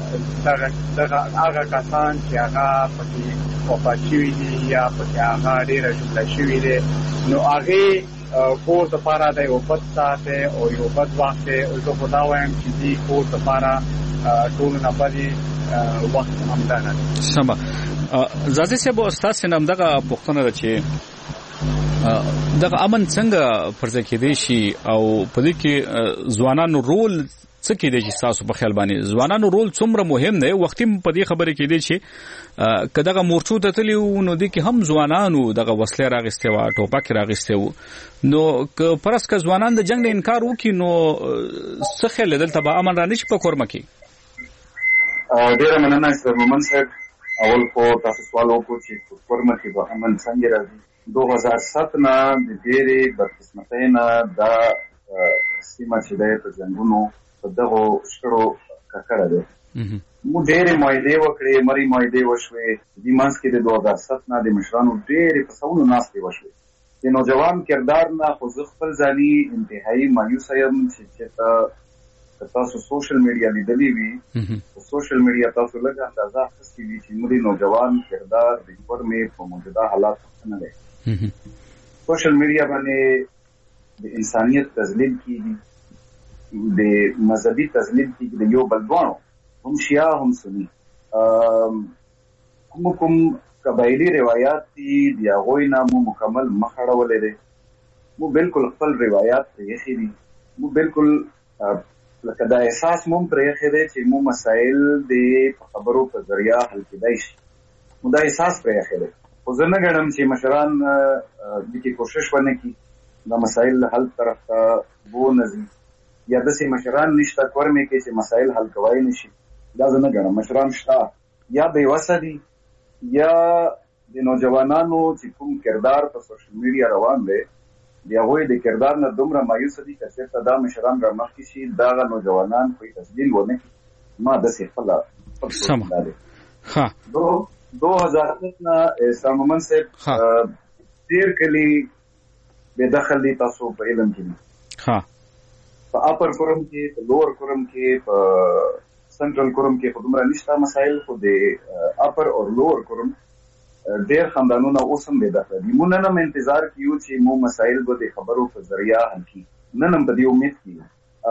هغه کسان چې هغه پکې وفات شوي دي یا پکې هغه ډېره ژوبله شوي دي نو هغې کور لپاره د یو بد ساعت او یو بد وخت زه خو دا وایم چې دې کور لپاره ټولو نه بدې وخت همدغه دی. سمه زازي صاحب استاد سینم دغه پوښتنه ده چې دغه امن څنګه فرض کېدی شي او په دې کې ځوانانو رول څه کېدی چې تاسو په خیال باندې ځوانانو رول څومره مهم دی؟ وختي په دې خبره کېدی چې کداغه مورچو ته تللی نو دې کې هم ځوانانو دغه وسله راغسته و ټوپک راغسته و نو که پرس که ځوانان د جنگ نه انکار وکړي نو څه خل دلته به امن را نشي په کورمه کې؟ ډیر مننه سر مومن صاحب. اول خو تاسو سوال وکړو چې په کورمه کې به امن څنګه راځي. 2007 نه د ډېرې بدقسمتۍ نه دا سیمه چې دی په جنګونو په دغو شخړو ککړه دی. موږ ډېرې معاهدې وکړې مرۍ معاهدې وشوې. دې منځ کې د 2007 نه د مشرانو ډېرې په سلونو ناستې وشوې. د نوجوان کردار نه خو زه خپل ځاني انتهایي مایوسه یم چې چېرته تاسو سوشل میډیا لیدلې وي په سوشل میډیا تاسو لږه اندازه اخیستې وي چې زموږ نوجوان کردار د کورمې په موجوده حالات نه دی. سوشل میډیا باندې د انسانیت تذلیل کیږي د مذهبي تذلیل کیږي د یو بل دوانو هم شیعه هم سني کوم قبایلی روایات دي د هغوی نه مو مکمل مخ اړولی دی. مو بالکل خپل روایات پرېښي دي. مو بالکل لکه دا احساس مو پرېښی دی چې مو مسایل د خبرو په ذریعه حل کېدای شي. مو دا احساس پرېښی دی. خو زه نه ګڼم چې مشران دې کوشش ونه کړي دا مسایل حل طرف ته ونځي یا داسې مشران نشته کورمې کې چې مسایل حل کولی نه شي. دا زه نه ګڼم. مشران شته یا بېوسه دي یا د نوجوانانو چې کوم کردار په سوشل میډیا روان دی د هغوی د کردار نه دومره مایوس دي چې چېرته دا مشران رامخکې شي دغه نوجوانان خو یې تسجیل ونه کړي. ما داسې خپله سمه ښه 2007 نه ساممن صاحب ډېر کلي بې دخل دي تاسو په علم کې دي. په اپر کورم کې په لوور کورم کې په سنټرل کورم کې خو دومره نشته مسایل، خو د اپر او لوور کورم ډېر خاندانونه اوس هم بې دخله دي. موږ نن هم انتظار کیو چې مو مسایل به د خبرو په ذریعه حل کړي. نن هم په دې امید کیو.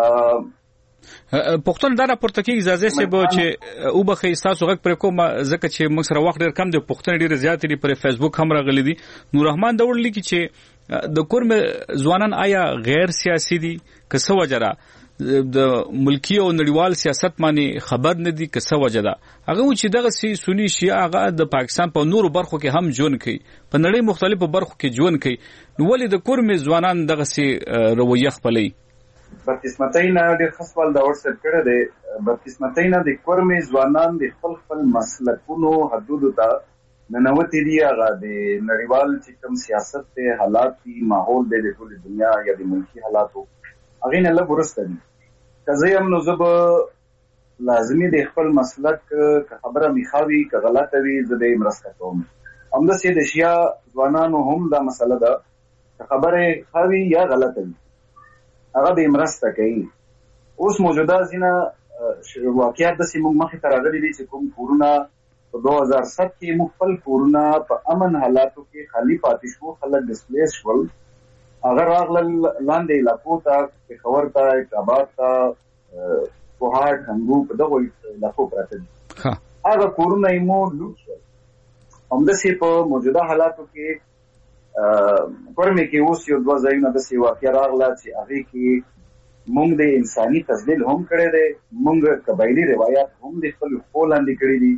پښتون دا راپورته کې اجازه سه به چې او بخې تاسو غږ پر کوم ځکه چې موږ سره وخت ډېر کم دی. پښتون ډېر زیات دي پر فیسبوک هم راغلي دي. نور رحمان دا وړل کی چې د کورم ځوانان آیا غیر سیاسي دي که څه وجره د ملکی او نړیوال سیاست باندې خبر نه دي که څه وجه ده. هغه چې دغه سنی شیعه هغه د پاکستان په نورو برخو کې هم ژوند کوي، په نړۍ مختلفو برخو کې ژوند کوي، نو ولې د کورم ځوانان دغه رویه خپلوي؟ بدقسمتۍ نه ډېر ښه سوال دا ورسره کړی دی. بدقسمتۍ نه د کورم ځوانان د خپل مسلکونو حدودو ته ننوتې دي. هغه د نړیوال چې کوم سیاست دی، حالات دي، ماحول دی د ټولې دنیا یا د ملکي حالاتو، هغې نه لږ وروسته دي. که زه یم نو زه به لازمي د خپل مسلک که خبره میخا وي که غلطه وي زه به یې مرسته کوم. همداسې د شیعه ځوانانو هم دا مسله ده، که خبره ښه وي یا غلطه وي هغه به یې مرسته کوي. اوس موجوده ځینه واقعیات داسې موږ مخې ته راغلي دي چې کوم کورونه په 2007 کې موږ خپل کورونه په امن حالاتو کې خالي پاتې شو، خلک ډسپلیس شول، هغه راغلل لاندې علاقو ته، پېښور ته، اټاباد ته، کوهاټ، هنګو، په دغو علاقو پراته دي. هغه کورونه یې مو لوټ شول. همداسې په موجوده حالاتو کې کورمې کې اوس یو دوه ځایونه داسې واقع راغله چې هغې کې مونږ د انساني تذلیل هم کړی دی، مونږ قبایلي روایات هم د خپل پښو لاندې کړي دي.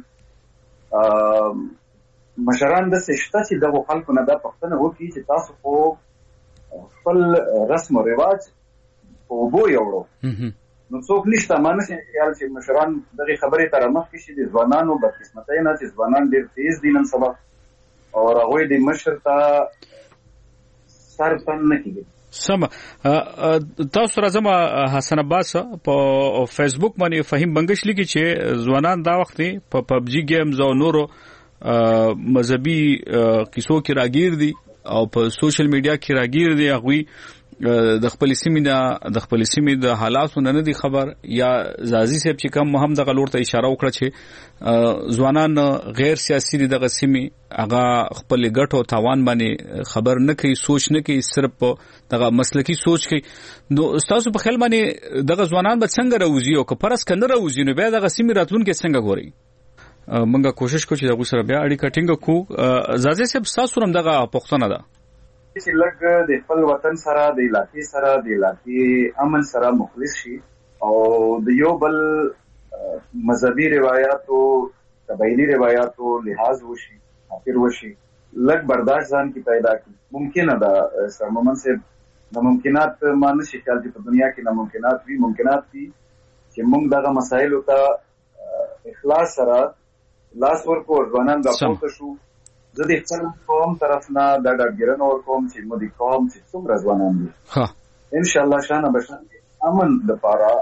مشران داسې شته چې دغو خلکو نه دا پوښتنه وکړي چې تاسو خو خپل رسم و رواج په اوبو یوړو، نو څوک نشته. ما نشي خیال چې مشران دغې خبرې ته رامخکې شي. د ځوانانو بدقسمتۍ نه چې ځوانان ډېر تیز دي نن سبا او هغوی د مشر ته سر پن نه کېږي. سمه تاسو راځم حسن عباس په فیسبوک باندې فهیم بنگش لیکي چې ځوانان دا وخت په پبجی گیمز او نورو مذهبي کیسو کې راګیر دي او په سوشل میډیا کې راګیر دي. هغوی د خپل سیمې د حالاتو نه دي خبر، یا زازي صاحب چې کوم هم دغه لور ته اشاره وکړه چې ځوانان غیر سیاسي دي، دغه سیمې هغه خپل ګټو تاوان باندې خبر نه کوي، سوچ نه کوي، صرف دغه مسلکی سوچ کوي. نو تاسو په خیال باندې دغه ځوانان به څنګه راوځي او که پرس کنه راوځي نو بیا دغه سیمې راتلونکي څنګه ګوري؟ منګه کوشش کوو چې دغه سره بیا اړیکه ټینګه کو. زازي صاحب تاسو هم دغه پوښتنه ده چې لږ د خپل وطن سره، د علاقې سره، د علاقې امن سره مخلص شي او د یو بل مذهبي روایاتو، قبایلي روایاتو لحاظ وشي، خاطر وشي، لږ برداشت ځان کې پیدا کړي. ممکنه ده سر مومن صاحب، ناممکنات ما نشي خیال چې په دنیا کې ناممکنات وي. ممکنات دي چې موږ دغه مسایلو ته اخلاص سره لاس ورکو او ځوانان راپورته شو. زه د خپل قوم طرف نه دا ډاډګیرنه ورکوم چې مو د قوم چې څومره ځوانان دي انشاءالله شانه بشان امن دپاره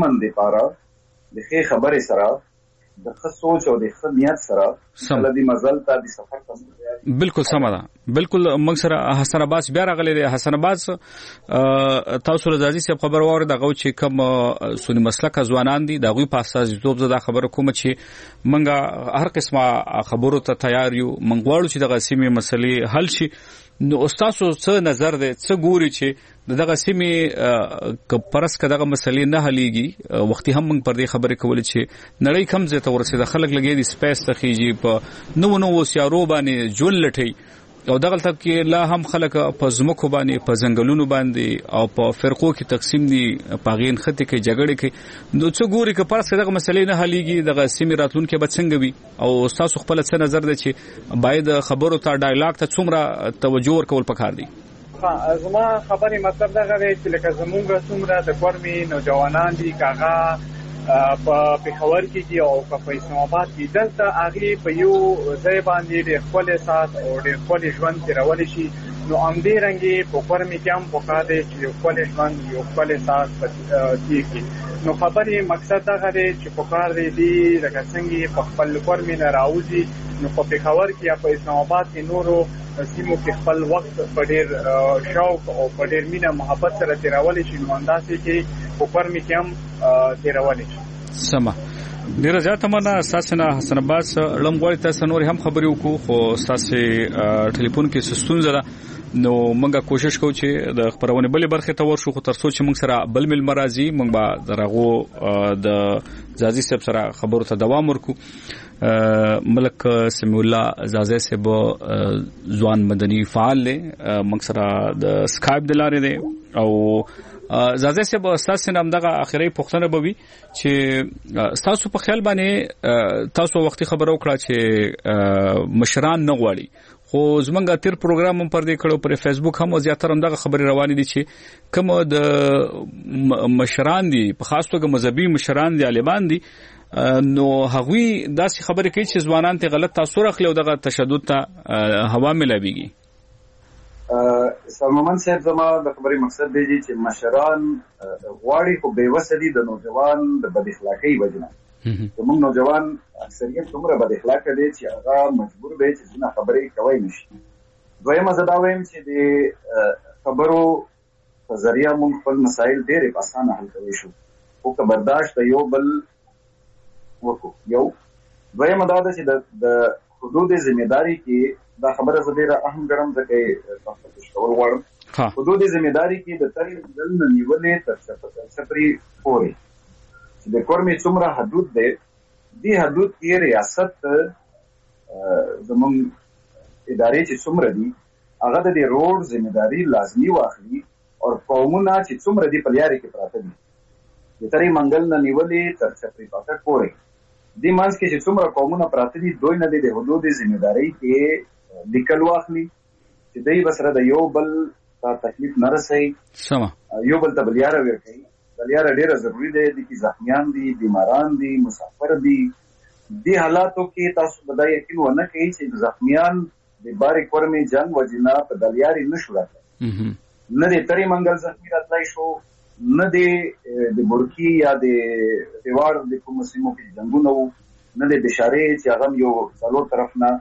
د ښې خبرې سره، د ښه سوچ او د ښه نیت سره د مزل ته د سفر ته بالکل سمه ده. بالکل موږ سره حسن عباس بیا راغلی دی. حسن عباس تاسو رضازي صاحب خبر واورئ دغه چې کوم سنی مسلکه ځوانان دي د هغوی په اساسیتوب زه دا خبره کوم چې موږ هر قسمه خبرو ته تیار یو. موږ غواړو چې دغه سیمې مسلې حل شي. نو تاسو څه نظر دی، څه ګوري چې دغه سیمې که پرس که دغه مسلې نه حلیږي؟ وختي هم موږ پر دې خبرې کولې چې نړۍ کم ځای ته ورسېده، خلک لګیا دي سپیس ته خیږي، په نوو سیارو باندې ژوند لټوي او دغلته کې لا هم خلک په ځمکو باندې، په ځنګلونو باندې او په فرقو کې تقسیم دي، په هغې نښتې کوي، جګړې کوي. نو څه ګوري که پرس که دغه مسلې نه حلیږي دغه سیمې راتلونکی به څنګه وي؟ او ستاسو خپله څه نظر دی چې باید خبرو ته ډایلاګ ته څومره توجه ورکول پکار دي؟ زما خبرې مطلب دغه دی چې لکه زمونږ څومره د کورمې نوجوانان دي که هغه په پېښور کې دي او په اسلام آباد کې، دلته هغې په یو ځای باندې ډېر ښکلی ساعت او ډېر ښکلی ژوند تېرولی شي. نو همدې رنګې په کورمې کې هم پکار دی چې یو خپل ژوند یو خپل ساز کېږي. نو خبرې مقصد دغه دی چې پکار دی لکه څنګه په خپل کورمې نه راوځي نو په پېښور کې یا په اسلام آباد کې نورو سیمو کې خپل وخت په ډېر شوق او په ډېر مینه محبت سره تېرولی شي، نو همداسې کې په کورمې کې هم تېرولی شي. سمه ډیره زیاته مننه ستاسو نه حسن عباس. لم غواړي تاسو نور هم خبرې وکړو خو ستاسو ټلیفون کې ستونزه ده، نو موږ کوشش کوو چې د خبرونه بلې برخه ته ورشو، خو ترڅو چې موږ سره بل مل مرাজি موږ به درغو د زازي صاحب سره خبرو ته دوام ورکو. ملک سمیع الله زازي صاحب ځوان مدني فعال له موږ سره د سکایپ د لارې دی او زازي صاحب تاسو نام دغه اخیری پوښتنه به وي چې تاسو په خیال باندې تاسو وختي خبرو کړه چې مشران نه غواړي، خو زمونږ تیر پروګرام هم پر دې کړو پر فیسبوک هم زیاتره هم دغه خبرې روانې دي چې کوم د مشران دي په خاص توګه مذهبي مشران دي عالمان دي نو هغوی داسې خبرې کوي چې ځوانان ته غلط تاثیر اخلي او دغه تشدد ته هوا ملويږي. سلمان صاحب زما د خبرې مقصد دی چې مشران غواړي خو بې وسه دي د نوجوان د بد اخلاقۍ وجه نه. زموږ نوجوان اکثریت دومره بد اخلاقه دی چې هغه مجبور دی چې ځینې خبرې کوی نشي. دویمه زه دا وایم چې د خبرو په ذریعه موږ خپل مسایل ډېرې په اسانه حل کولی شو، خو که برداشت د یو بل وکړو. یو دویمه دا ده چې د حدود ذمہداري کې دا خبره زه ډېره اهم ګڼم ځکه تاسو ته کول غواړم. حدود ذمہداري کې د ترې ځل نه نیولې تر صفري پورې چې د کورمې څومره حدود دی، دې حدود کې ریاست زموږ ادارې چې څومره دي هغه د دې روډ ذمہداري لازمي واخلي او قومونه چې څومره دي په لارې کې پراته دي د ترې منګل نه نیولې تر صفري پاکټ پورې دې منځ کې چې څومره قومونه پراته دي دوی نه د حدود ذمہداري کې لیکل واخلي چې دوی بسره د یو بل ته تکلیف نه رسوي، یو بل ته بلیاره ورکوي. بلیاره ډېره ضروري دی، دي کې زخمیان دي، بیماران دي، مسافر دي. دې حالاتو کې تاسو به دا یقین ونه کوئ چې زخمیان د بارې کورمې جنګ وجې نه په دلیارې نه شو راتلی، نه د ترې منګل زخمي راتلی شو، نه د برکي یا د دیوار د کومو سیمو کې جنګونه وو، نه د بشارې چې هغه یو څلور طرف نه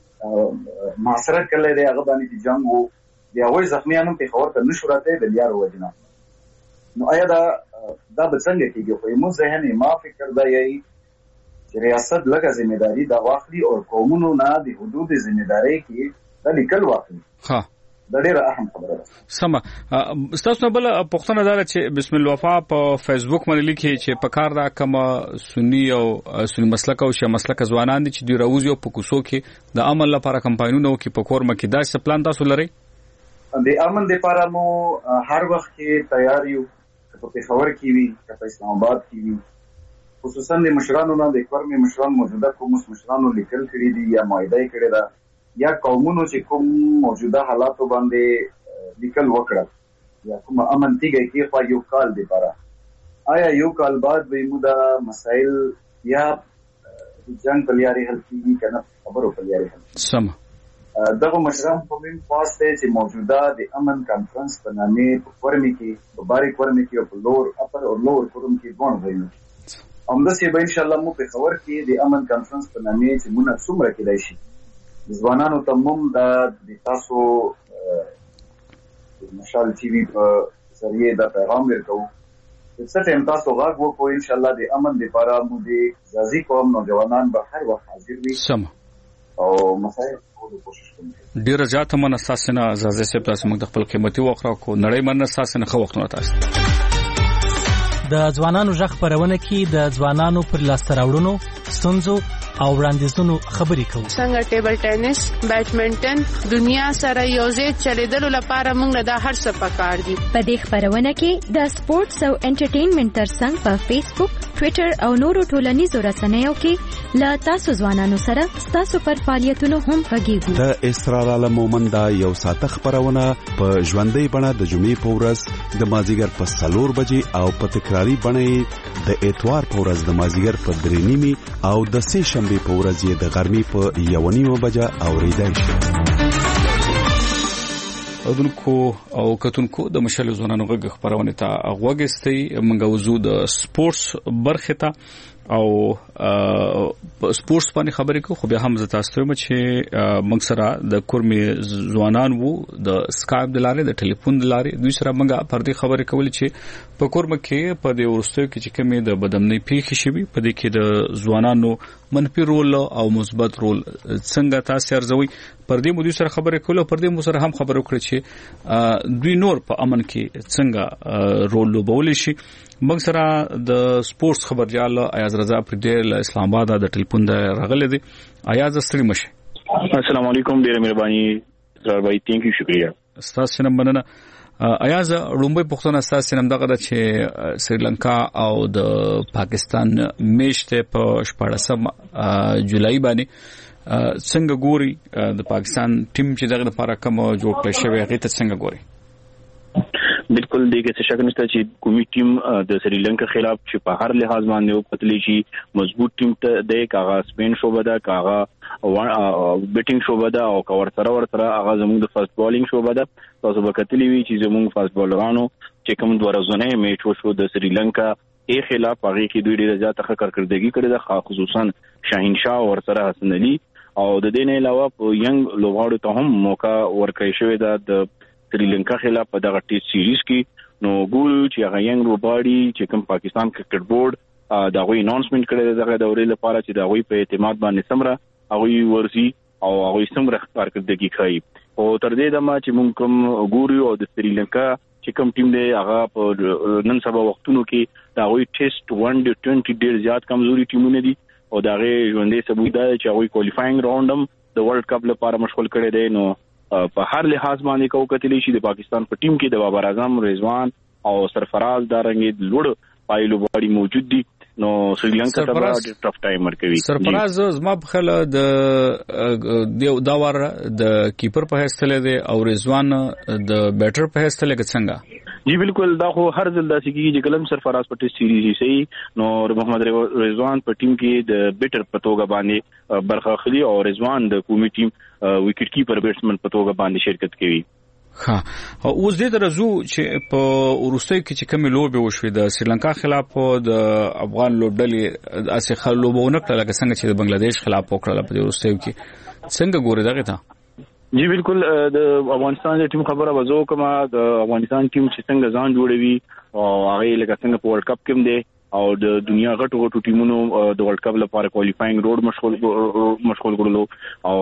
محاصره کړی دی هغه باندې چې جنګ وو، د هغوی زخمیان هم پېښور ته نه شو راتلی د لیارو وجې نه. نو آیا دا به څنګه کېږي؟ خو زموږ ذهن ما فکر دا یی چې ریاست لږه ذمہداري دا واخلي او قومونو نه د حدود ذمہدارۍ کې دا لیکل واخلي. دا ډېره اهم خبره ده. سمه ستاسو بل پوښتنه دا چې بسم الله وفا په فیسبوک باندې لیکي چې په کار دا کوم سنی او سنی مسلک او شیا مسلک ځوانان دي چې دوی راوځي او په کوڅو کې د عمل لپاره کمپاینونه کوي په کورمه کې دا څه پلان تاسو لرئ؟ د امن لپاره مو هر وخت کې تیار یو، که په پېښور کې وي که په اسلام آباد کې وي. خصوصا د مشرانو نه د کورمې مشران موجوده کوم مشرانو لیکل کړي دي یا معاهده یې کړې ده یا قومونو چې کوم موجوده حالاتو باندې لیکل وکړل یا کوم امن تیږه کې خو یو کال لپاره آیا یو کال بعد به موږ دا مسایل یا جنگ په لارې حل کیږي کنه خبرو په لارې حل. سم دغه مشران په مين پاسته چې موجوده د امن کانفرنس په نامه په کورمې کې په باري کورمې کې او په لور اپر او لور کورم کې ګون وایي همداسې به ان شاء الله مو په خبر کې د امن کانفرنس په نامه چې مونږ څومره کېدای شي ځوانانو ته موږ د تاسو مشال ټي وي په ذریعہ دا پیغام ورکو چې څه ټیم تاسو غږ وکړو ان شاء الله د امن لپاره مو د ځاځي قوم نوجوانان به هر وخت حاضر وي. سم او مسایل کوشش کوم. ډیره زیاته مننه تاسو نه زازي صاحب، تاسو موږ د خپل قیمتي وخت راکو نړۍ مننه تاسو نه خو وختونه تاسو د ځوانانو ژغ خبرونه کې د ځوانانو پر لاسته راوړنو ستونزو او وړاندیزونو خبرې کوو. څنګه ټیبل ټینس، بیډمنټن دنیا سره یوځای چلیدلو لپاره موږ له هر څه پکار دي. په دې خبرونه کې د سپورتس او انټرټینمنټ ترڅنګ په فیسبوک، ټوئیټر او نورو ټولنیزو رسنیو کې له تاسو ځوانانو سره تاسو پر فعالیتونو هم غږیږو. د اسرار عالم مومندا یو ساعت خبرونه په ژوندۍ بڼه د جمعې په ورځ د مازیګر په 4 بجې او په تکراری بڼه د اتوار په ورځ د مازیګر په 3:30 او د سه شنبه په ورځ د غرمې په 1:30 بجې اوریدای شي. اودونکو او کتونکو د مشل زونانو غږ خبرونه ته غوګستي منګه وزو د سپورتس برخه ته او سپورتس باندې خبرې کو خو بیا هم زه تاسو ته چې موږ سره د کورمي ځوانان وو د سکایپ د لارې د ټلیفون د لارې دوی سره موږ پر دې خبرې کولې چې په کورم کې په دې ورستیو کې چې کومې د بدمنۍ پیښې شوي په دې کې د ځوانانو منفي رول او مثبت رول څنګه تاسو ارزوي پر دې مو دوی سره خبرې کول او پر دې مو سره هم خبرې وکړي چې دوی نور په امن کې څنګه رول لوبول شي موږ سره د سپورتس خبريال ایاز رضا پردیل اسلام آباد د ټلیفون د راغله دي ایاز ستړي مشه السلام علیکم ډیره مهرباني سر بھائی ثانک یو شکریہ تاسو نن مننه ایاز لومبي پښتون اساس نن دغه د چې سریلانکا او د پاکستان میشته په 14 جولای باندې څنګه ګوري د پاکستان ټیم چې دغه لپاره کوم جوړ کړی شوی هغه ته څنګه ګوري بالکل دغه څه شک نشته چې کومي ټیم د سریلانکا خلاف چې په هر لحاظ باندې او پتلی شي مضبوط ټیم ته د کاغه سپین شوبه ده کاغه بیټینګ شوبه ده او کور سره هغه زموږ د فرست بالینګ شوبه ده تاسو به کتلی وی چې زموږ فرست بالرانو چې کوم دوه ورځې میچ وشو د سریلانکا ای خلاف هغه کې دوی ډیره زیاته کارکړدګي کړې ده خصوصا شاهین شاه او ورسره حسن علي او د دې نه علاوه ینګ لوغاړو ته هم موقع ورکړی شوی ده د سریلانکا خلاف په دغه ټیسټ سیریز کې نو ګورو چې هغه ینګ لوباړي چې کوم پاکستان کرکټ بورډ دا غوي اناونسمنت کړی دغه دورې لپاره چې دا غوي په اعتماد باندې سمره هغه ورسي او هغه سمره کارکړدګي کوي او تر دې دمه چې مونږ کوم ګورو او د سریلانکا چې کوم ټیم دی هغه په نن سبا وختونو کې دا غوي ټیسټ 120 ډیر زیات کمزوري ټیمونه دي او دا غي ژوندې ثبوت دی چې هغه کوالیفاینګ راوند هم د ورلد کپ لپاره مشغول کړي دي نو په هر لحاظ باندې کو کتلی شي د پاکستان په ټیم کې د بابر اعظم رضوان او سرفراز دارنګ لوړ پایلو باندې موجود دي نو سریلانکا ته ډېر ټف ټایم ورکوي سرفراز زما په خله د دا ور د کیپر په حیث تل دی او رضوان د بیټر په حیث تل څنګه جی بالکل دا خو هر ځل داسې کیږي چې کلم سرفراز په ټیسټ سیریز یې صحیح نو محمد رضوان په ټیم کې د بیټر په توګه باندې برخه اخلي او رضوان د قومي ټیم وکټ کیپر بیټسمن په توګه باندې شرکت کوي ها اوس دې درځو چې په ورستۍ کې چې کوم لوبي وشوي د سریلانکا خلاف د افغان لوبډلې اسې خلوبونه کړل لکه څنګه چې د بنگلاديش خلاف وکړل په ورستۍ کې څنګه ګوري دغه ته جی بالکل د افغانستان د ټیم خبره وځو کومه د افغانستان ټیم چې څنګه ځان جوړوي او هغه لکه څنګه په ورلد کپ کې دی او د دنیا غټو ټیمونو د ورلد کپ لپاره کوالیفاینګ روډ مشغول کړلو او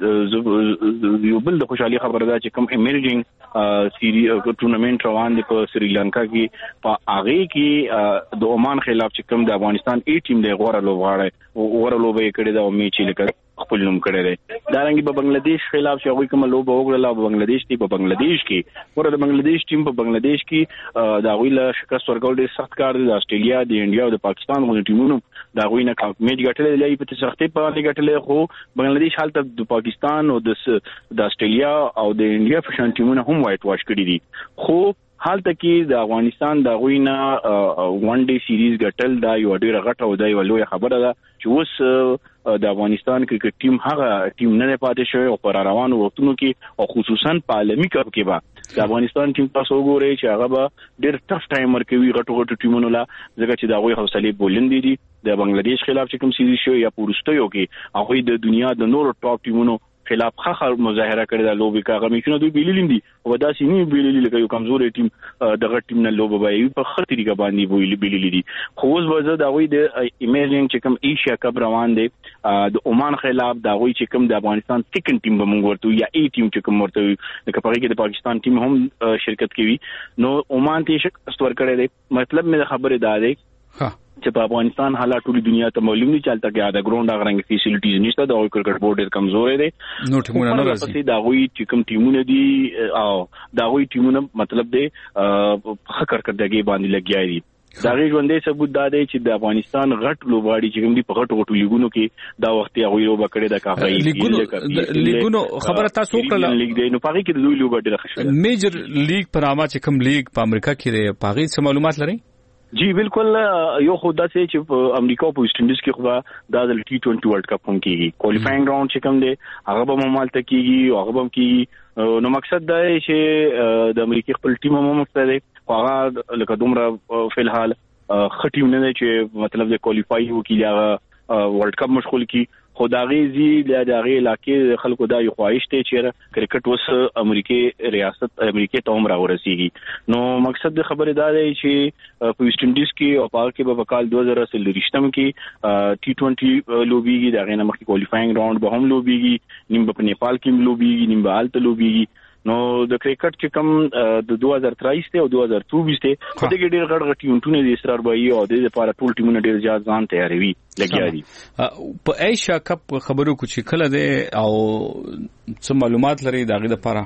یو بل د خوشحالي خبره ده چې کوم ایمرجینګ سیریز ټورنمنت روان دي په سریلانکا کې په هغه کې د عمان خلاف چې کوم د افغانستان ای ټیم د غوړه لوبه کړې ده او میچ لیکل خپل نوم کړی دی دا رنګي په بنگلاديش خلاف چې هغه کوم لوبه وکړه په بنگلاديش کې په بنگلاديش کې ورته د بنگلاديش ټیم په بنگلاديش کې دا غویله شکست ورکول ډیر سخت کار دی د استرالیا د انډیا او د پاکستان غوښتنې ټیمونو دا غوینه کاپ میچ ګټلې دی په سختۍ په اړه ګټلې خو بنگلاديش حالت د پاکستان او د استرالیا او د انډیا په شان ټیمونو هم وایټ واش کړی دي خو حالت کې د افغانستان د غوینه ون ډے سیریز ګټل دا یو ډیره غټه او دا یو لوی خبره ده چې اوس د افغانستان کرکټ ټیم هغه ټیم نه پاتې شوی او پر روانو وختونو کې او خصوصا په عالمي کپ کې به د افغانستان ټیم تاسو وګورئ چې هغه به ډېر ټف ټایم ورکوي غټو ټیمونو لا ځکه چې دا غوي حوصله بولندې دي د بنگلاديش خلاف چې کوم سیریز شو یا پورستیو کې هغه د دنیا د نورو ټاپ ټیمونو خلاف خخر مظاهره کړی دا لوبي کاغه میچونه دوی بیلیلین دي او دا سینې بیلیلی لکه یو کمزوري ټیم دغه ټیم نه لوبه وایي په خپل طریقه باندې بیلیلی دي خو اوس وځه دا وایي د ایمیجینګ چې کوم ایشیا کپ روان دي د عمان خلاف دا وایي چې کوم د افغانستان سیکنډ ټیم به موږ ورته یا ای ټیم چې کوم ورته د کپړې کې د پاکستان ټیم هم شرکت کوي نو عمان ته شکست ورکړی دی مطلب مې خبره ده چې په افغانستان حالات ټولې دنیا ته معلوم دي چې البته کې دا ګراوند هغه فیسیلیټیز نشته دا کرکټ بورډ ډېر کمزوري دی نو ټیمونه نه راځي دا غوي چې کوم ټیمونه دي او دا غوي ټیمونه مطلب دی په کرکټګي باندې لګیای دي دا غي ژوندې ثبوت دا دی چې د افغانستان غټ لوباړي چې کوم دي په غټو لیګونو کې دا وخت هغه یو بکړه د کافي لیګونو خبره تاسو وکړه لیګ دی نو پاره کې د دوی لوبډ راخښه میجر لیګ پرامه چې کوم لیګ په امریکا کې دی پاغي څه معلومات لري جی بالکل یو خدا سي چې امریکا په ویسټ انډیز کې خو دا د T20 ورلد کپ هم کیږي کوالیفاینګ راوند چې کوم دی هغه به ممالته کیږي او هغه به کیږي نو مقصد دا دی چې د امریکا خپل ټیم هم مقصد دی هغه لکه دومره فلحال خټیو نه دی چې مطلب د کوالیفای وکړي هغه ورلد کپ مشغول کی خداغي زی د دغه علاقې خلکو دا یو خواهش ته چې کرکټ وس امریکای ریاست امریکای ته هم راورسیږي نو مقصد د خبره دا دی چې په ویسټ انډیز کې او پاک کې په کال 2023 کې T20 لوبيږي دا غنه مخکې کوالیفاینګ راوند به هم لوبيږي نیم په نیپال کې لوبيږي نیم به حالت لوبيږي نو د کرکټ چې کوم د 2023 ته او 2024 ته په دې کې ډېر غړ ټیمونه دي اسرار بایي او د لپاره ټول ټیمونه ډېر ځان ځان تیاروي لګیا دي په ایشیا کپ خبرو کو چې کله ده او څه معلومات لري دغه لپاره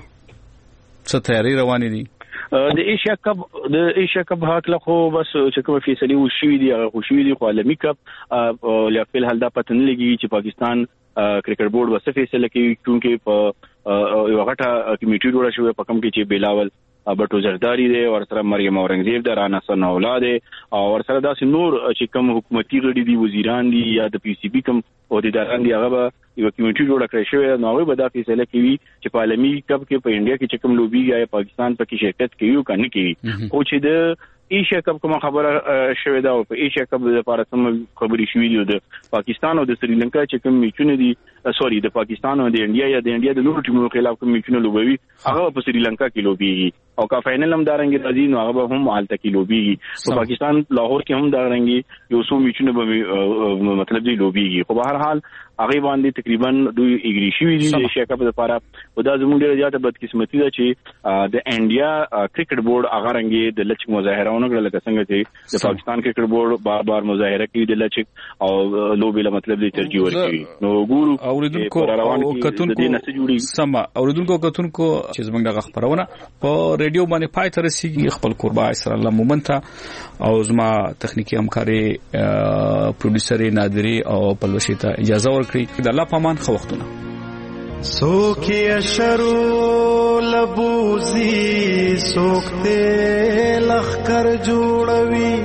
څه تیاری روانې دي د ایشیا کپ حق له خو بس چې کوم فیصله وشوي دي هغه خوشوي دي خو عالمي کپ لا په حال دا پته نه لګي چې پاکستان کرکټ بورډ وسه فیصله کوي چې په یو غټه کمیټي جوړه شوې په کوم کې چې بلاول بټو زرداری دی او سره مریم اورنګزیب د رانا سن اولاد او سره داسې نور چې کوم حکومتي غړي دي وزیران دي یا د پی سی بي کوم عہدیداران دي هغه یو کمیټي جوړه کړې شوې نو هغه به دا فیصله کوي چې په عالمي کپ کې په انډیا کې چې کوم لوبي یا پاکستان پکې شرکت کوي او کنه کوي خو چې د ایشیا کپ کوم خبره شوې ده او په ایشیا کپ لپاره سم خبري شوې دي د پاکستان او د سریلانکا چې کوم میچونه دي سوري د پاکستان او د انډیا یا د انډیا د نورو ټیمونو خلاف کوم میچونه لوبوي هغه په سریلانکا کې لوبيږي او کا فائنل هم دارنګي راځي نو هغه هم حالت کې لوبيږي په پاکستان لاهور کې هم دارنګي یو څو میچونه به مطلب دی لوبيږي خو بهر حال هغه باندې تقریبا دوی اګری شوې دي د ایشیا کپ لپاره او دا زموږ ډیره زیاته بدقسمتي ده چې د انډیا کرکټ بورډ هغه رنګي د لچ مظاهرهونه کړل لکه څنګه چې د پاکستان کرکټ بورډ بار مظاهره کوي د لچ او لوبي له مطلب دی ترجیح ورکوي نو ګورو اوریدونکو او کتونکو سم اوریدونکو کتونکو چې زموږ د خبرونه په ریډیو باندې پای ته رسیدي خپل قربا اسر الله مومنتا او زما تخنیکی همکاري پروډوسر نادری او پلوشیتا اجازه ورکړي د الله پامان خو وختونه سوکي اشرو لبوزي سوکته لخر جوړوي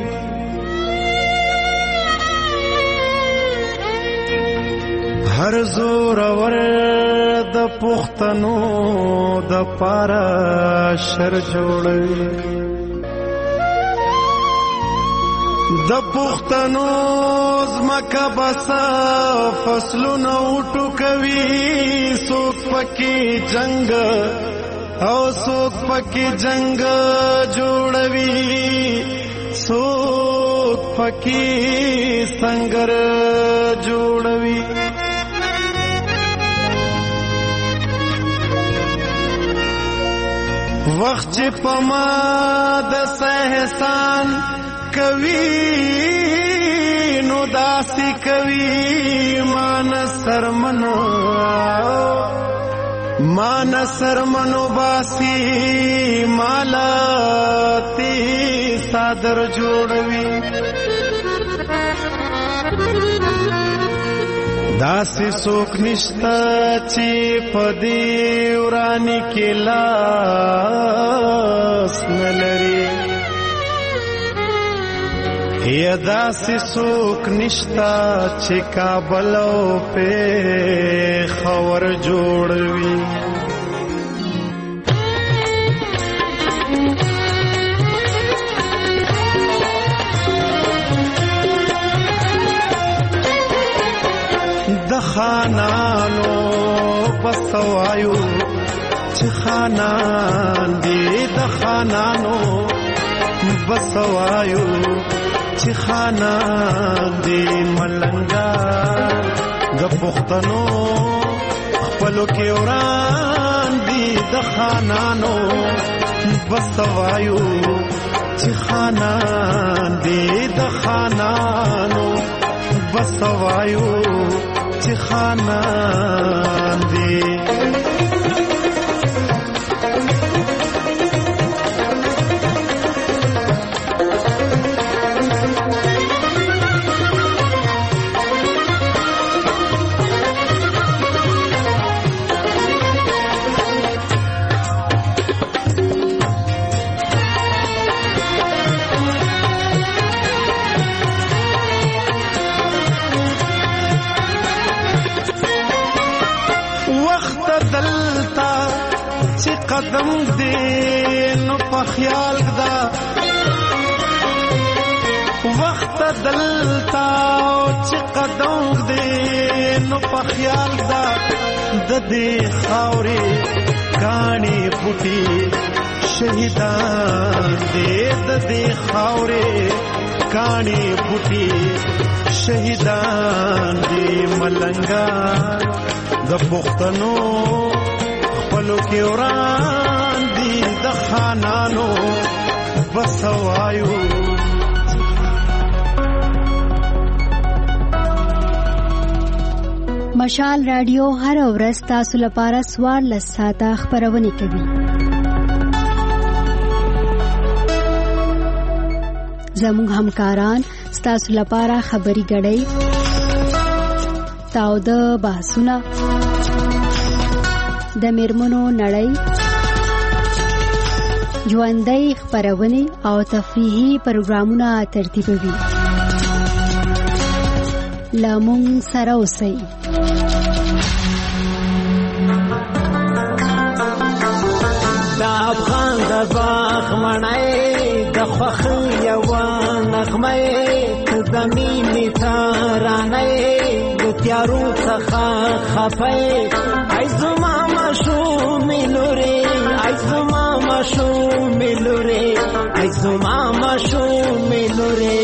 هر زور ور د پختنو د پارا شر جوړوي د پختنو زمکا بسا فصلونه وټو کوي سوک پکې جنگ او سوک پکې جنگ جوړوي سوک پکې سنگر جوړوي وخت چې پما د سهسان کوي نو داسي کوي مان سرمنو باسي مالا تی صادر جوړوي داسي سوک نشتا چې پدی ورانی کې لاس نلري یا داسې څوک نشتا چې کابل او پېښور جوړوي د خانانو بسوایو چې خانان دي د خانانو بسوایو چې خانان دی ملنګا د پښتنو خپلو کې وران دي د خانانو بسوایو چې خانان دی د خانانو بسوایو چې خانان دی قدم دې نو په خیال دا وخت دلتا چې قدم دې نو په خیال دا د دې خاورې کانی پټي شهیدان دې د دې خاورې کانی پټي شهیدان دې ملنګا د پښتنو خپلو کې وران دي د خانانو بسوایو. مشال رادیو هر ورځ تاسو لپاره 14 ساعته خبرونه کوي. زموږ همکاران تاسو لپاره خبري غړي تاو د بحثونه د میرمنو نړۍ ژوندۍ خبرونه او تفریحي پروګرامونه ترتیبوي. لامون سره اوسئ. دا افغان د باغ مړی د خوښۍ یوه نغمه ته د مینې ترانه د تیارو څخه خفه ای زما ماشومې لورې ای زما ماشومې لورې ای زما ماشومې لورې.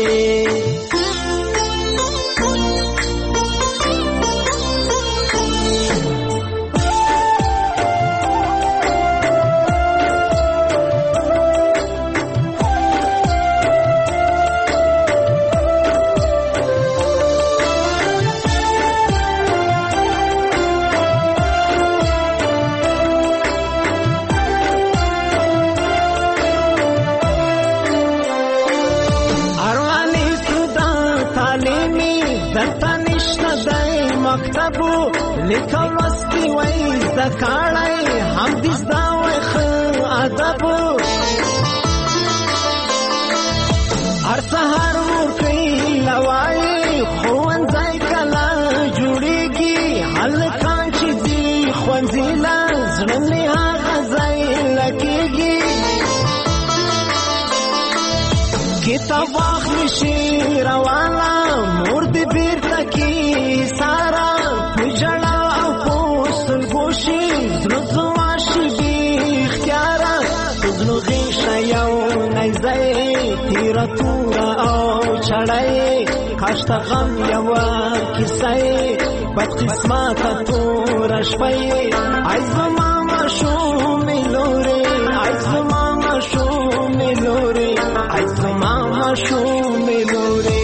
لیکل مستی وای زکاړی هم دې زدا وای خو ادب هر سهار ورکوي لوای ښوونځی کله جوړیږي هلکان چې ځي ښوونځي له زړه مې هغه ځای لګېږي کتاب واخلي شي روانه مور دې بیرته کې سارا پجړه گوشی زلو زماشی بی اختیارا زلو غیش یو نیزه تیرا تورا او چڑای کاشت غم یو کسی بد قسمت تورا شپی عیز ماما شو ملوری عیز ماما شو ملوری عیز ماما شو ملوری.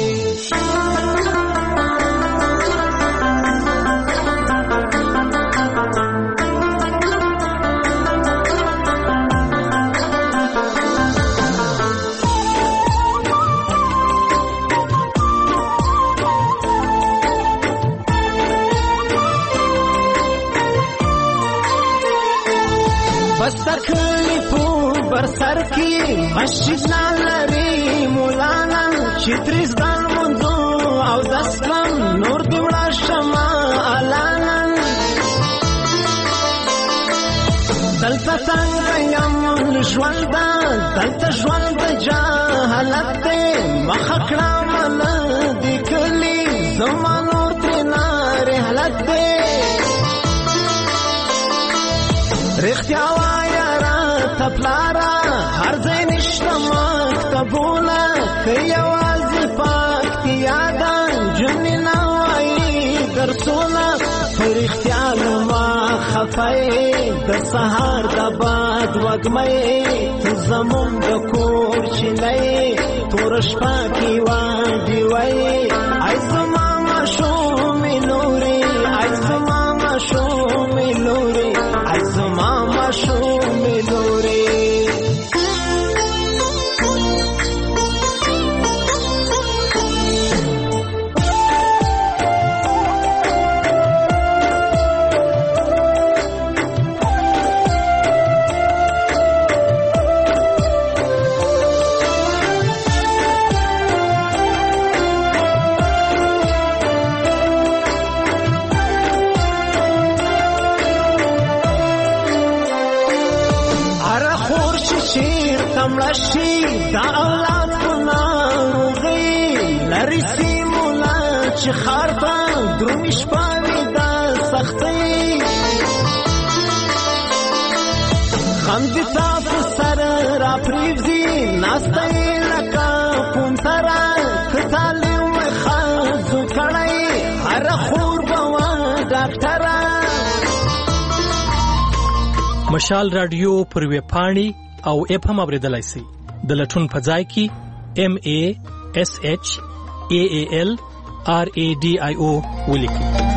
بستکلی پو برسر کی مسجد نالری مولانا چتریز دان منزو او دستم نور دیوڑا شما علانا دلتا سنگیم لشوالدا دلتا شوالدا جاہلت دے مخکڑا مل دیکلی زمانو ترینا رحلت دے رختیا وایرا تپلارا هر ځای نشته مکتبونه که یوازې پاکتي یاده جملې نه وایي درسونه په رښتیا لما خفه د سهار د باد وږمه ته زموږ د کور چینی توره شپه کې واندې وایي ای زما ماشومې لورې ای زما ماشومې لورې ای زما ماشومې لورې. مړشي دا اولاد ګناهي لري سیمولا چې خار ته درومي شپاوي دا سختي خم دي تاسو سره را پریوزي ناسته لکه کوم سره کتالي خازو کړای هر خور بوا ډاکټر مشال رادیو پر وی پاڼي او اف هم اوریدلای شي د لټون په ځای کې MASHAALRADIO ولیکئ